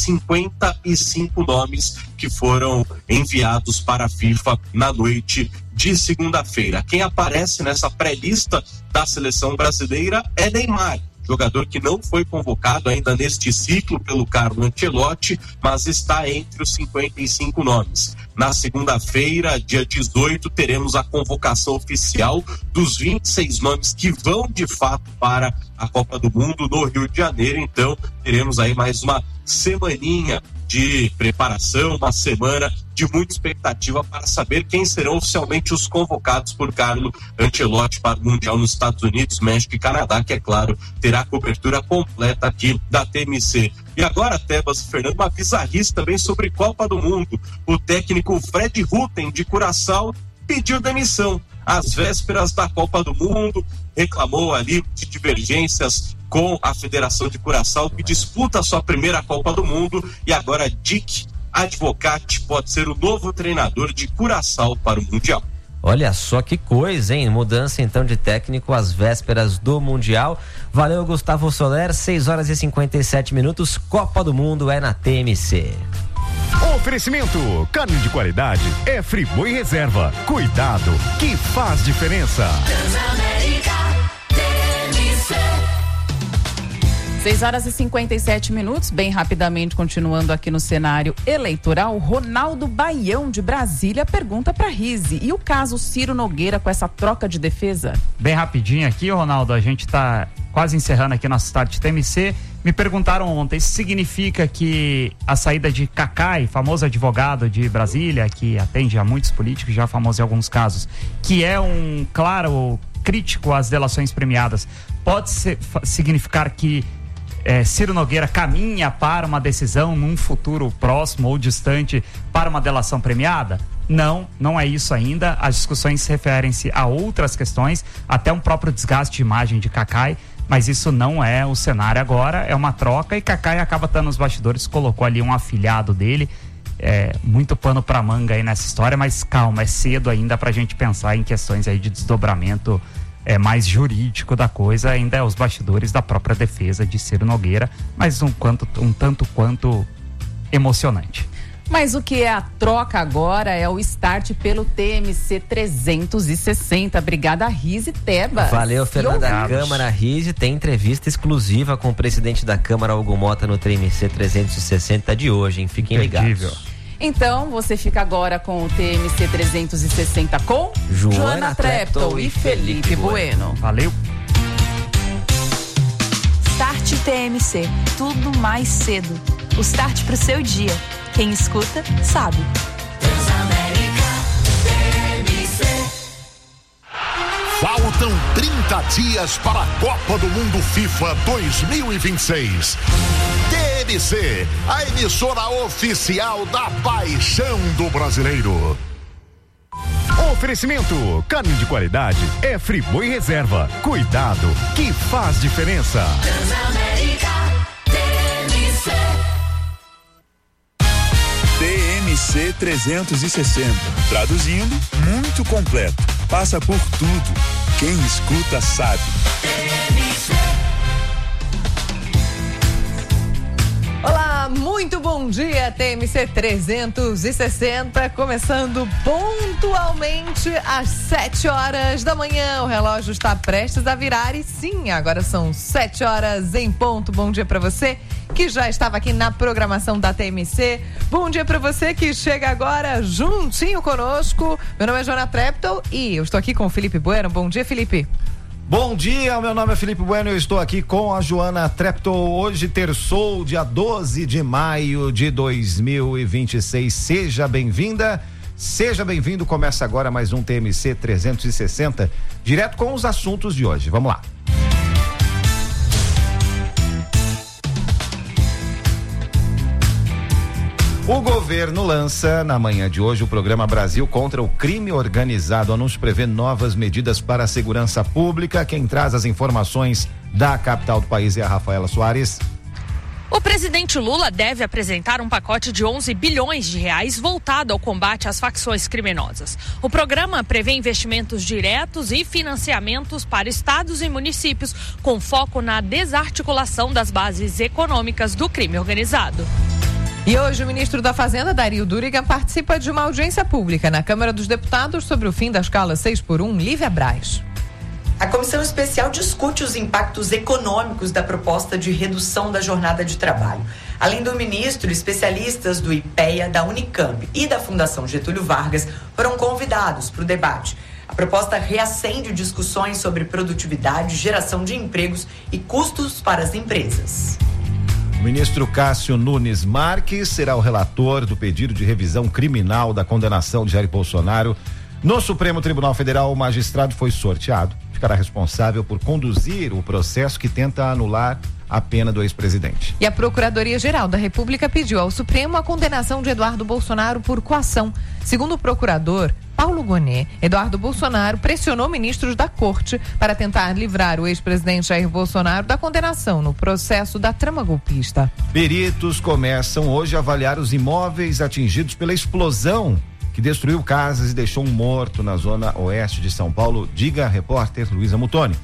55 nomes que foram enviados para a FIFA na noite de segunda-feira. Quem aparece nessa pré-lista da seleção brasileira é Neymar, jogador que não foi convocado ainda neste ciclo pelo Carlo Ancelotti, mas está entre os 55 nomes. Na segunda-feira, dia 18, teremos a convocação oficial dos 26 nomes que vão de fato para a Copa do Mundo no Rio de Janeiro. Então, teremos aí mais uma semaninha de preparação, uma semana de muita expectativa para saber quem serão oficialmente os convocados por Carlo Ancelotti para o Mundial nos Estados Unidos, México e Canadá, que, é claro, terá cobertura completa aqui da TMC. E agora, Tebas e Fernando, uma bizarrice também sobre Copa do Mundo. O técnico Fred Rutten, de Curaçao, pediu demissão às vésperas da Copa do Mundo, reclamou ali de divergências com a Federação de Curaçao, que disputa a sua primeira Copa do Mundo, e agora Dick Advocati pode ser o novo treinador de Curaçao para o Mundial. Olha só que coisa, hein? Mudança então de técnico às vésperas do Mundial. Valeu, Gustavo Soler, 6h57, Copa do Mundo é na TMC. Oferecimento, carne de qualidade é Friboi Reserva. Cuidado que faz diferença. 6h57, bem rapidamente, continuando aqui no cenário eleitoral. Ronaldo Baião, de Brasília, pergunta para Rise: e o caso Ciro Nogueira com essa troca de defesa? Bem rapidinho aqui, Ronaldo, a gente tá quase encerrando aqui nosso Start TMC, me perguntaram ontem, isso significa que a saída de Cacai, famoso advogado de Brasília, que atende a muitos políticos, já famoso em alguns casos, que é um claro crítico às delações premiadas, pode significar que Ciro Nogueira caminha para uma decisão num futuro próximo ou distante para uma delação premiada? Não, não é isso ainda. As discussões referem-se a outras questões, até um próprio desgaste de imagem de Cacai, mas isso não é o cenário agora, é uma troca e Cacai acaba estando nos bastidores, colocou ali um afilhado dele. Muito pano pra manga aí nessa história, mas calma, é cedo ainda pra gente pensar em questões aí de desdobramento mais jurídico da coisa, ainda é os bastidores da própria defesa de Ciro Nogueira, mas um tanto quanto emocionante. Mas o que é a troca agora é o start pelo TMC 360. Obrigada, Rise Tebas. Valeu, Fernanda. Câmara Rise tem entrevista exclusiva com o presidente da Câmara, Hugo Mota, no TMC 360 de hoje, hein? Fiquem ligados. Então, você fica agora com o TMC 360 com Joana Treptow e Felipe Bueno. Valeu. Start TMC, tudo mais cedo. O start pro seu dia. Quem escuta, sabe. Faltam 30 dias para a Copa do Mundo FIFA 2026. TMC, a emissora oficial da paixão do brasileiro. Oferecimento, carne de qualidade é Friboi Reserva. Cuidado que faz diferença. TMC 360. Traduzindo, muito completo. Passa por tudo. Quem escuta sabe. Olá, muito bom dia, TMC 360, começando pontualmente às 7 horas da manhã. O relógio está prestes a virar e sim, agora são 7 horas em ponto. Bom dia para você que já estava aqui na programação da TMC. Bom dia para você que chega agora juntinho conosco. Meu nome é Joana Treptow e eu estou aqui com o Felipe Bueno. Bom dia, Felipe. Bom dia, meu nome é Felipe Bueno, eu estou aqui com a Joana Treptow. Hoje terçou, dia 12 de maio de 2026. Seja bem-vinda, seja bem-vindo. Começa agora mais um TMC 360, direto com os assuntos de hoje. Vamos lá. O governo lança, na manhã de hoje, o programa Brasil contra o Crime Organizado. O anúncio prevê novas medidas para a segurança pública. Quem traz as informações da capital do país é a Rafaela Soares. O presidente Lula deve apresentar um pacote de 11 bilhões de reais voltado ao combate às facções criminosas. O programa prevê investimentos diretos e financiamentos para estados e municípios, com foco na desarticulação das bases econômicas do crime organizado. E hoje o ministro da Fazenda, Dario Duriga, participa de uma audiência pública na Câmara dos Deputados sobre o fim da escala 6x1. Lívia Braz. A comissão especial discute os impactos econômicos da proposta de redução da jornada de trabalho. Além do ministro, especialistas do IPEA, da Unicamp e da Fundação Getúlio Vargas foram convidados para o debate. A proposta reacende discussões sobre produtividade, geração de empregos e custos para as empresas. O ministro Cássio Nunes Marques será o relator do pedido de revisão criminal da condenação de Jair Bolsonaro. No Supremo Tribunal Federal, o magistrado foi sorteado. Ficará responsável por conduzir o processo que tenta anular a pena do ex-presidente. E a Procuradoria-Geral da República pediu ao Supremo a condenação de Eduardo Bolsonaro por coação. Segundo o procurador Paulo Gonet, Eduardo Bolsonaro pressionou ministros da Corte para tentar livrar o ex-presidente Jair Bolsonaro da condenação no processo da trama golpista. Peritos começam hoje a avaliar os imóveis atingidos pela explosão que destruiu casas e deixou um morto na zona oeste de São Paulo. Diga a repórter Luísa Mutoni.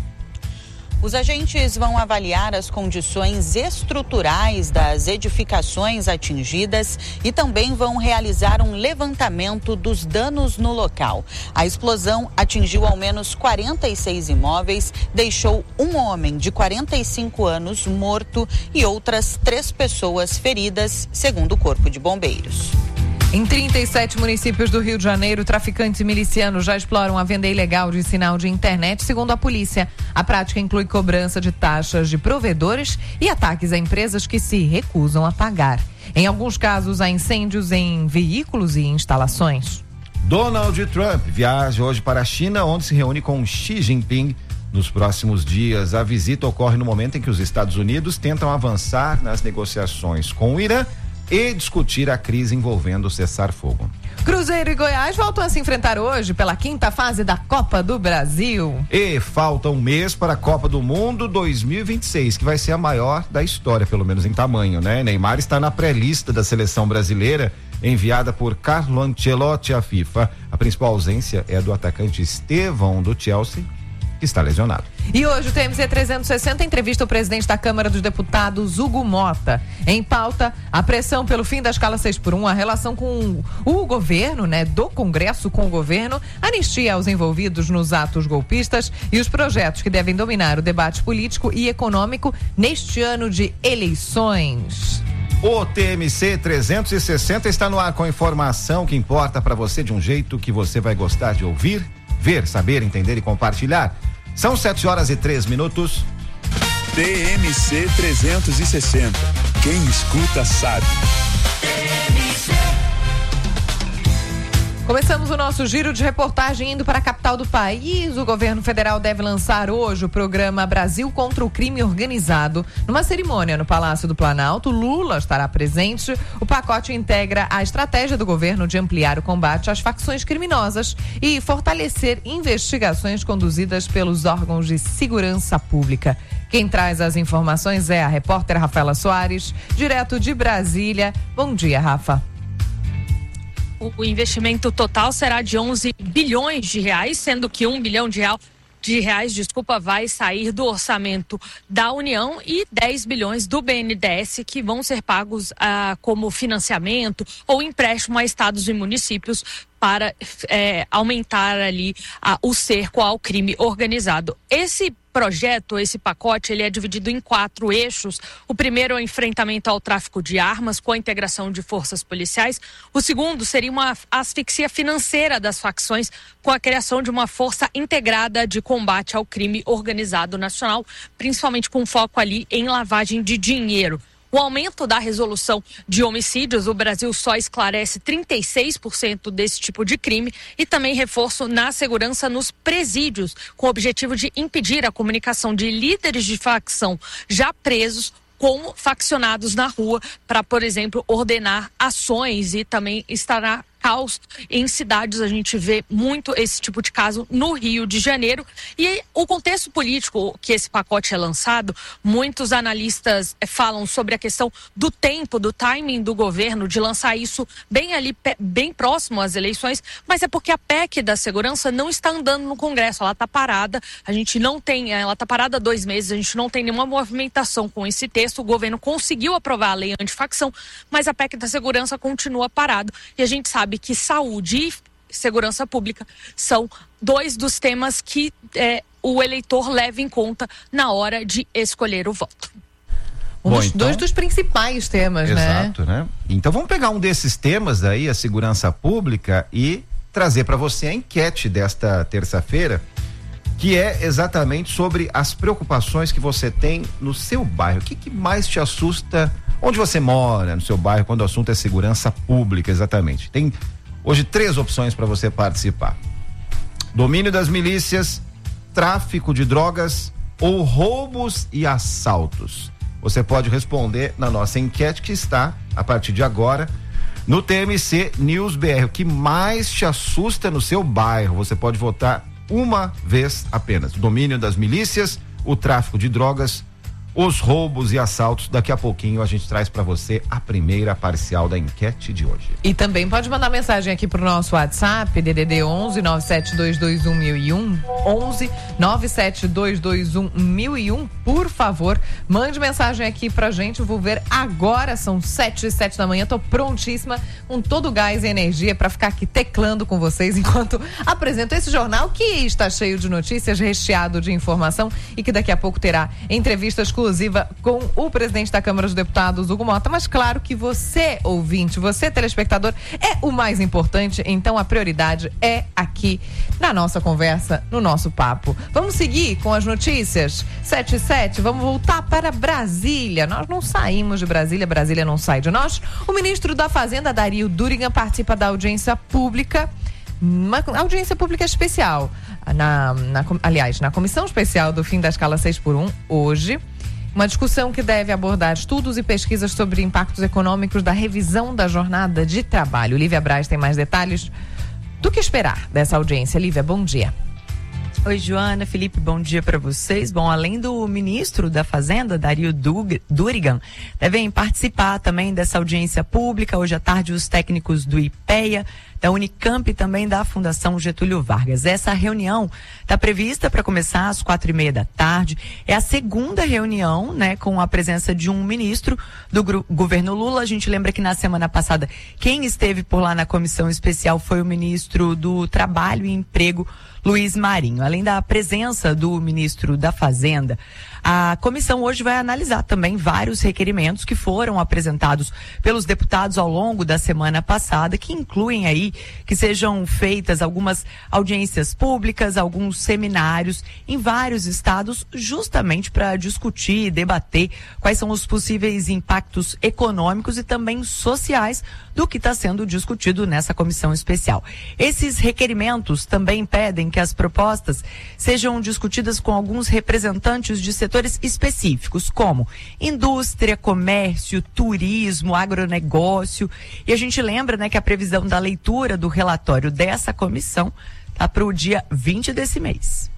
Os agentes vão avaliar as condições estruturais das edificações atingidas e também vão realizar um levantamento dos danos no local. A explosão atingiu ao menos 46 imóveis, deixou um homem de 45 anos morto e outras 3 pessoas feridas, segundo o Corpo de Bombeiros. Em 37 municípios do Rio de Janeiro, traficantes e milicianos já exploram a venda ilegal de sinal de internet, segundo a polícia. A prática inclui cobrança de taxas de provedores e ataques a empresas que se recusam a pagar. Em alguns casos, há incêndios em veículos e instalações. Donald Trump viaja hoje para a China, onde se reúne com Xi Jinping nos próximos dias. A visita ocorre no momento em que os Estados Unidos tentam avançar nas negociações com o Irã e discutir a crise envolvendo o cessar-fogo. Cruzeiro e Goiás voltam a se enfrentar hoje pela 5ª fase da Copa do Brasil. E falta um mês para a Copa do Mundo 2026, que vai ser a maior da história, pelo menos em tamanho, né? Neymar está na pré-lista da seleção brasileira, enviada por Carlo Ancelotti à FIFA. A principal ausência é do atacante Estevão, do Chelsea, que está lesionado. E hoje o TMC 360 entrevista o presidente da Câmara dos Deputados, Hugo Mota. Em pauta, a pressão pelo fim da escala 6x1, a relação com o governo, do Congresso com o governo, anistia aos envolvidos nos atos golpistas e os projetos que devem dominar o debate político e econômico neste ano de eleições. O TMC 360 está no ar com informação que importa para você de um jeito que você vai gostar de ouvir, ver, saber, entender e compartilhar. São 7h03. TMC 360. Quem escuta sabe. Começamos o nosso giro de reportagem indo para a capital do país. O governo federal deve lançar hoje o programa Brasil contra o Crime Organizado. Numa cerimônia no Palácio do Planalto, Lula estará presente. O pacote integra a estratégia do governo de ampliar o combate às facções criminosas e fortalecer investigações conduzidas pelos órgãos de segurança pública. Quem traz as informações é a repórter Rafaela Soares, direto de Brasília. Bom dia, Rafa. O investimento total será de 11 bilhões de reais, sendo que 1 bilhão de reais, vai sair do orçamento da União e 10 bilhões do BNDES que vão ser pagos como financiamento ou empréstimo a estados e municípios para aumentar ali o cerco ao crime organizado. Esse projeto, esse pacote, ele é dividido em 4 eixos. O primeiro é o enfrentamento ao tráfico de armas com a integração de forças policiais. O segundo seria uma asfixia financeira das facções com a criação de uma força integrada de combate ao crime organizado nacional, principalmente com foco ali em lavagem de dinheiro. O aumento da resolução de homicídios, o Brasil só esclarece 36% desse tipo de crime, e também reforço na segurança nos presídios, com o objetivo de impedir a comunicação de líderes de facção já presos com faccionados na rua para, por exemplo, ordenar ações e também instaurar caos em cidades. A gente vê muito esse tipo de caso no Rio de Janeiro. E o contexto político que esse pacote é lançado, muitos analistas falam sobre a questão do tempo, do timing do governo de lançar isso bem próximo às eleições, mas é porque a PEC da segurança não está andando no Congresso, ela está parada, ela está parada há 2 meses, a gente não tem nenhuma movimentação com esse texto. O governo conseguiu aprovar a lei antifacção, mas a PEC da segurança continua parado, e a gente sabe que saúde e segurança pública são 2 dos temas que o eleitor leva em conta na hora de escolher o voto. Dois dos principais temas, Exato, né? Então vamos pegar um desses temas aí, a segurança pública, e trazer para você a enquete desta terça-feira, que é exatamente sobre as preocupações que você tem no seu bairro. O que mais te assusta onde você mora, no seu bairro, quando o assunto é segurança pública, exatamente? Tem hoje 3 opções para você participar: domínio das milícias, tráfico de drogas ou roubos e assaltos. Você pode responder na nossa enquete que está, a partir de agora, no TMC News BR. O que mais te assusta no seu bairro? Você pode votar uma vez apenas: domínio das milícias, o tráfico de drogas, os roubos e assaltos. Daqui a pouquinho a gente traz para você a primeira parcial da enquete de hoje. E também pode mandar mensagem aqui pro nosso WhatsApp, DDD 11 97221 1001, 11 97221 1001. Por favor, mande mensagem aqui pra gente. Eu vou ver agora, são 7h07 da manhã, tô prontíssima com todo o gás e energia para ficar aqui teclando com vocês enquanto apresento esse jornal que está cheio de notícias, recheado de informação, e que daqui a pouco terá entrevistas com exclusiva com o presidente da Câmara dos Deputados, Hugo Mota, mas claro que você, ouvinte, você, telespectador, é o mais importante, então a prioridade é aqui na nossa conversa, no nosso papo. Vamos seguir com as notícias? 7:07, vamos voltar para Brasília. Nós não saímos de Brasília, Brasília não sai de nós. O ministro da Fazenda, Dario Durigan, participa da audiência pública, uma audiência pública especial, na Comissão Especial do Fim da Escala 6x1, hoje. Uma discussão que deve abordar estudos e pesquisas sobre impactos econômicos da revisão da jornada de trabalho. Lívia Braz tem mais detalhes do que esperar dessa audiência. Lívia, bom dia. Oi, Joana, Felipe, bom dia para vocês. Bom, além do ministro da Fazenda, Dario Durigan, devem participar também dessa audiência pública. Hoje à tarde, os técnicos do IPEA, da Unicamp e também da Fundação Getúlio Vargas. Essa reunião está prevista para começar às 4:30 p.m. É a segunda reunião, né, com a presença de um ministro do governo Lula. A gente lembra que na semana passada quem esteve por lá na comissão especial foi o ministro do Trabalho e Emprego, Luiz Marinho. Além da presença do ministro da Fazenda, a comissão hoje vai analisar também vários requerimentos que foram apresentados pelos deputados ao longo da semana passada, que incluem aí que sejam feitas algumas audiências públicas, alguns seminários em vários estados, justamente para discutir e debater quais são os possíveis impactos econômicos e também sociais do que está sendo discutido nessa comissão especial. Esses requerimentos também pedem que as propostas sejam discutidas com alguns representantes de setores específicos, como indústria, comércio, turismo, agronegócio. E a gente lembra, né, que a previsão da leitura do relatório dessa comissão está para o dia 20 desse mês.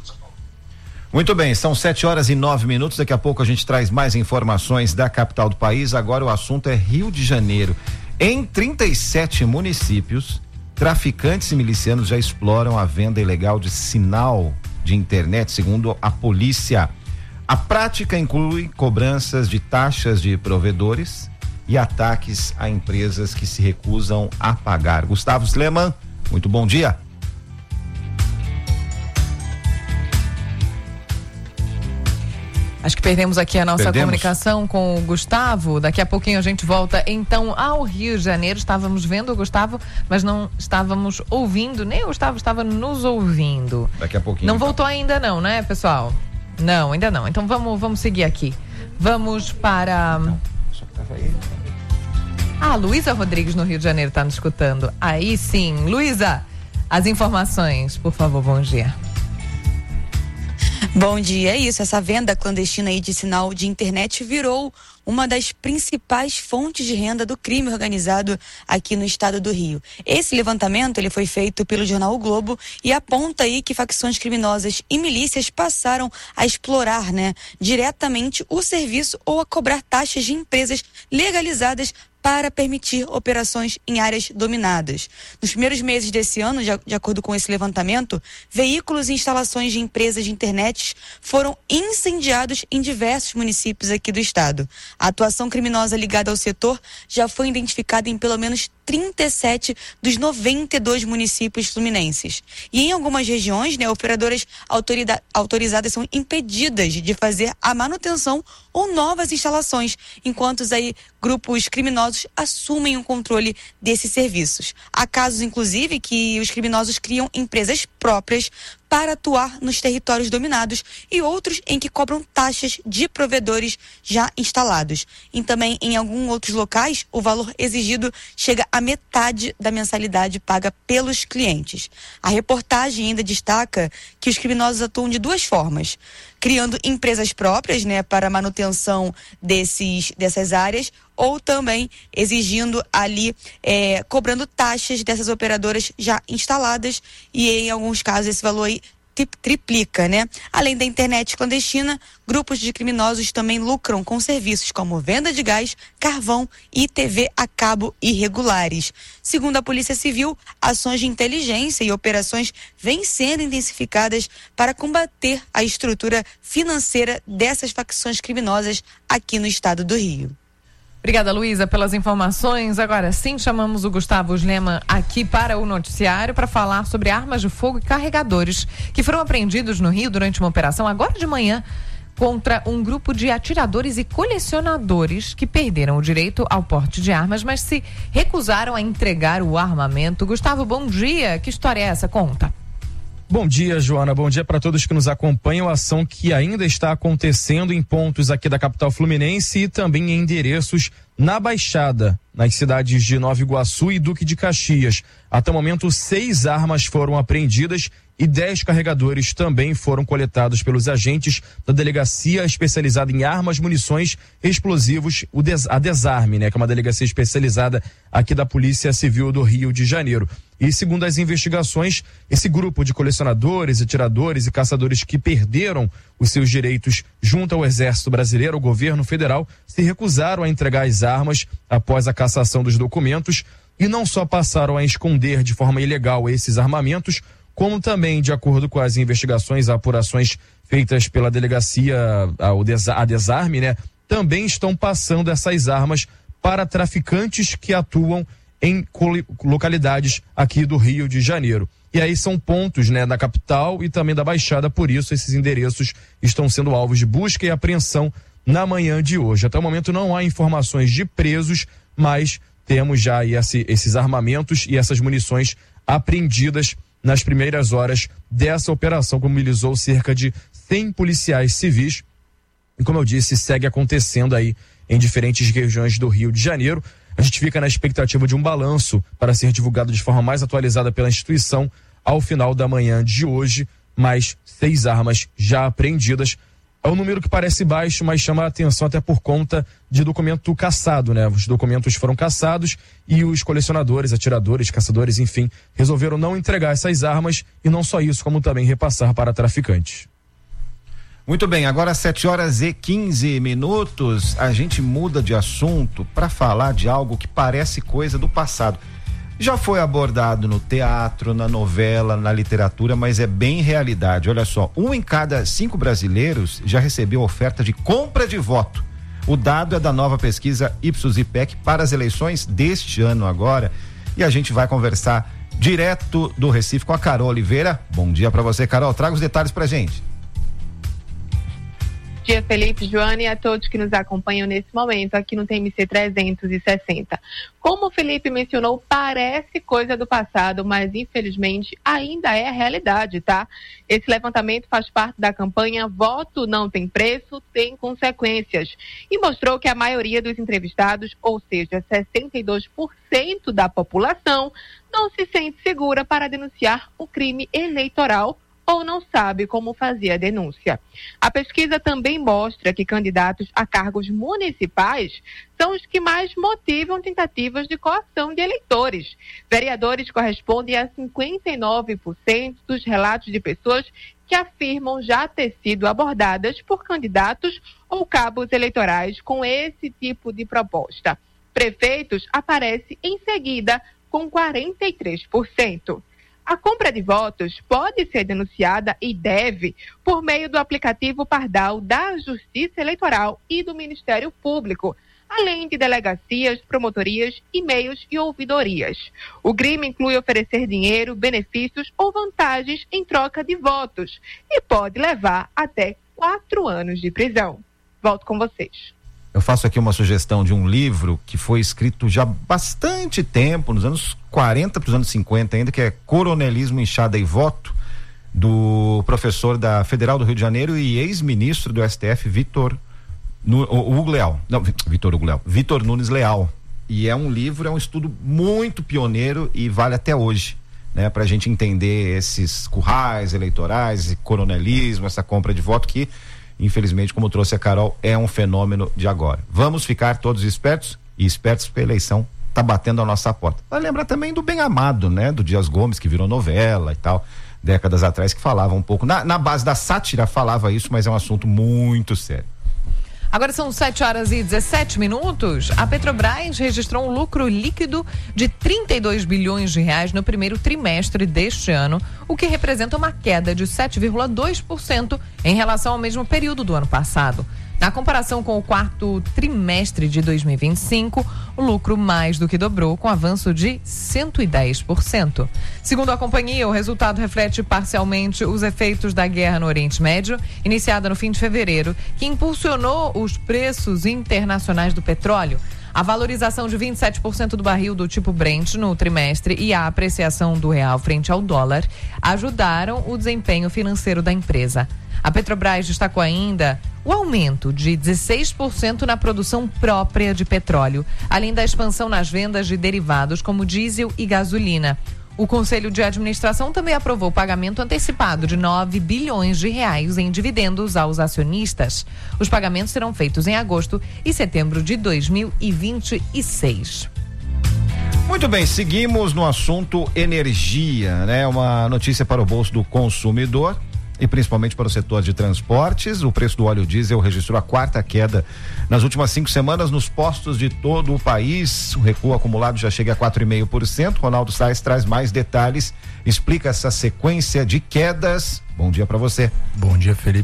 Muito bem, são 7:09. Daqui a pouco a gente traz mais informações da capital do país. Agora o assunto é Rio de Janeiro. Em 37 municípios, traficantes e milicianos já exploram a venda ilegal de sinal de internet, segundo a polícia. A prática inclui cobranças de taxas de provedores e ataques a empresas que se recusam a pagar. Gustavo Sleman, muito bom dia. Acho que perdemos aqui a nossa comunicação com o Gustavo. Daqui a pouquinho a gente volta então ao Rio de Janeiro. Estávamos vendo o Gustavo, mas não estávamos ouvindo, nem o Gustavo estava nos ouvindo. Daqui a pouquinho. Não então voltou ainda não, né, pessoal? Não, ainda não. Então vamos seguir aqui. Vamos para... Luísa Rodrigues no Rio de Janeiro está nos escutando. Aí sim. Luísa, as informações, por favor, bom dia. Bom dia, é isso, essa venda clandestina aí de sinal de internet virou uma das principais fontes de renda do crime organizado aqui no estado do Rio. Esse levantamento ele foi feito pelo jornal O Globo e aponta aí que facções criminosas e milícias passaram a explorar, né, diretamente o serviço ou a cobrar taxas de empresas legalizadas para permitir operações em áreas dominadas. Nos primeiros meses desse ano, de acordo com esse levantamento, veículos e instalações de empresas de internet foram incendiados em diversos municípios aqui do estado. A atuação criminosa ligada ao setor já foi identificada em pelo menos 37 dos 92 municípios fluminenses. E em algumas regiões, né, operadoras autorizadas são impedidas de fazer a manutenção ou novas instalações, enquanto aí grupos criminosos assumem o controle desses serviços. Há casos, inclusive, que os criminosos criam empresas próprias para atuar nos territórios dominados e outros em que cobram taxas de provedores já instalados. E também em alguns outros locais, o valor exigido chega a metade da mensalidade paga pelos clientes. A reportagem ainda destaca que os criminosos atuam de duas formas: criando empresas próprias, né, para a manutenção dessas áreas, ou também exigindo ali, cobrando taxas dessas operadoras já instaladas, e em alguns casos esse valor aí triplica, né? Além da internet clandestina, grupos de criminosos também lucram com serviços como venda de gás, carvão e TV a cabo irregulares. Segundo a Polícia Civil, ações de inteligência e operações vêm sendo intensificadas para combater a estrutura financeira dessas facções criminosas aqui no estado do Rio. Obrigada, Luísa, pelas informações. Agora sim, chamamos o Gustavo Sleman aqui para o noticiário para falar sobre armas de fogo e carregadores que foram apreendidos no Rio durante uma operação agora de manhã contra um grupo de atiradores e colecionadores que perderam o direito ao porte de armas, mas se recusaram a entregar o armamento. Gustavo, bom dia. Que história é essa? Conta. Bom dia, Joana. Bom dia para todos que nos acompanham. A ação que ainda está acontecendo em pontos aqui da capital fluminense e também em endereços na Baixada, nas cidades de Nova Iguaçu e Duque de Caxias. Até o momento, 6 armas foram apreendidas e 10 carregadores também foram coletados pelos agentes da Delegacia Especializada em Armas, Munições, Explosivos, a Desarme, né? Que é uma delegacia especializada aqui da Polícia Civil do Rio de Janeiro. E segundo as investigações, esse grupo de colecionadores, atiradores e caçadores que perderam os seus direitos junto ao Exército Brasileiro, ao governo federal, se recusaram a entregar as armas após a cassação dos documentos e não só passaram a esconder de forma ilegal esses armamentos, como também, de acordo com as investigações, apurações feitas pela delegacia, a Desarme, né, também estão passando essas armas para traficantes que atuam em localidades aqui do Rio de Janeiro. E aí são pontos, né, da capital e também da Baixada, por isso esses endereços estão sendo alvos de busca e apreensão na manhã de hoje. Até o momento não há informações de presos, mas temos já aí esses armamentos e essas munições apreendidas nas primeiras horas dessa operação, que mobilizou cerca de 100 policiais civis. E como eu disse, segue acontecendo aí em diferentes regiões do Rio de Janeiro. A gente fica na expectativa de um balanço para ser divulgado de forma mais atualizada pela instituição ao final da manhã de hoje, mais 6 armas já apreendidas. É um número que parece baixo, mas chama a atenção até por conta de documento cassado, né? Os documentos foram cassados e os colecionadores, atiradores, caçadores, enfim, resolveram não entregar essas armas e não só isso, como também repassar para traficantes. Muito bem, agora 7h15, a gente muda de assunto para falar de algo que parece coisa do passado. Já foi abordado no teatro, na novela, na literatura, mas é bem realidade. Olha só, 1 em cada 5 brasileiros já recebeu oferta de compra de voto. O dado é da nova pesquisa Ipsos-IPEC para as eleições deste ano agora. E a gente vai conversar direto do Recife com a Carol Oliveira. Bom dia para você, Carol. Traga os detalhes pra gente. Bom dia, Felipe, Joana e a todos que nos acompanham nesse momento aqui no TMC 360. Como o Felipe mencionou, parece coisa do passado, mas infelizmente ainda é a realidade, tá? Esse levantamento faz parte da campanha Voto Não Tem Preço, Tem Consequências, e mostrou que a maioria dos entrevistados, ou seja, 62% da população, não se sente segura para denunciar o crime eleitoral ou não sabe como fazer a denúncia. A pesquisa também mostra que candidatos a cargos municipais são os que mais motivam tentativas de coação de eleitores. Vereadores correspondem a 59% dos relatos de pessoas que afirmam já ter sido abordadas por candidatos ou cabos eleitorais com esse tipo de proposta. Prefeitos aparecem em seguida com 43%. A compra de votos pode ser denunciada e deve por meio do aplicativo Pardal da Justiça Eleitoral e do Ministério Público, além de delegacias, promotorias, e-mails e ouvidorias. O crime inclui oferecer dinheiro, benefícios ou vantagens em troca de votos e pode levar até 4 anos de prisão. Volto com vocês. Eu faço aqui uma sugestão de um livro que foi escrito já há bastante tempo, nos anos 40 para os anos 50 ainda, que é Coronelismo, Enxada e Voto, do professor da Federal do Rio de Janeiro e ex-ministro do STF, Vitor Nunes Leal. E é um livro, é um estudo muito pioneiro e vale até hoje, né? Pra gente entender esses currais eleitorais, esse coronelismo, essa compra de voto que, infelizmente, como trouxe a Carol, é um fenômeno de agora. Vamos ficar todos espertos, e espertos porque a eleição tá batendo a nossa porta. Vai lembrar também do Bem Amado, né? Do Dias Gomes, que virou novela e tal, décadas atrás, que falava um pouco, na base da sátira falava isso, mas é um assunto muito sério. Agora são 7h17. A Petrobras registrou um lucro líquido de 32 bilhões de reais no primeiro trimestre deste ano, o que representa uma queda de 7,2% em relação ao mesmo período do ano passado. Na comparação com o quarto trimestre de 2025, o lucro mais do que dobrou, com avanço de 110%. Segundo a companhia, o resultado reflete parcialmente os efeitos da guerra no Oriente Médio, iniciada no fim de fevereiro, que impulsionou os preços internacionais do petróleo. A valorização de 27% do barril do tipo Brent no trimestre e a apreciação do real frente ao dólar ajudaram o desempenho financeiro da empresa. A Petrobras destacou ainda o aumento de 16% na produção própria de petróleo, além da expansão nas vendas de derivados como diesel e gasolina. O Conselho de Administração também aprovou o pagamento antecipado de 9 bilhões de reais em dividendos aos acionistas. Os pagamentos serão feitos em agosto e setembro de 2026. Muito bem, seguimos no assunto energia, né? Uma notícia para o bolso do consumidor e principalmente para o setor de transportes. O preço do óleo diesel registrou a quarta queda nas últimas 5 semanas nos postos de todo o país. O recuo acumulado já chega a 4,5%. Ronaldo Sais traz mais detalhes, explica essa sequência de quedas. Bom dia para você. Bom dia, Felipe.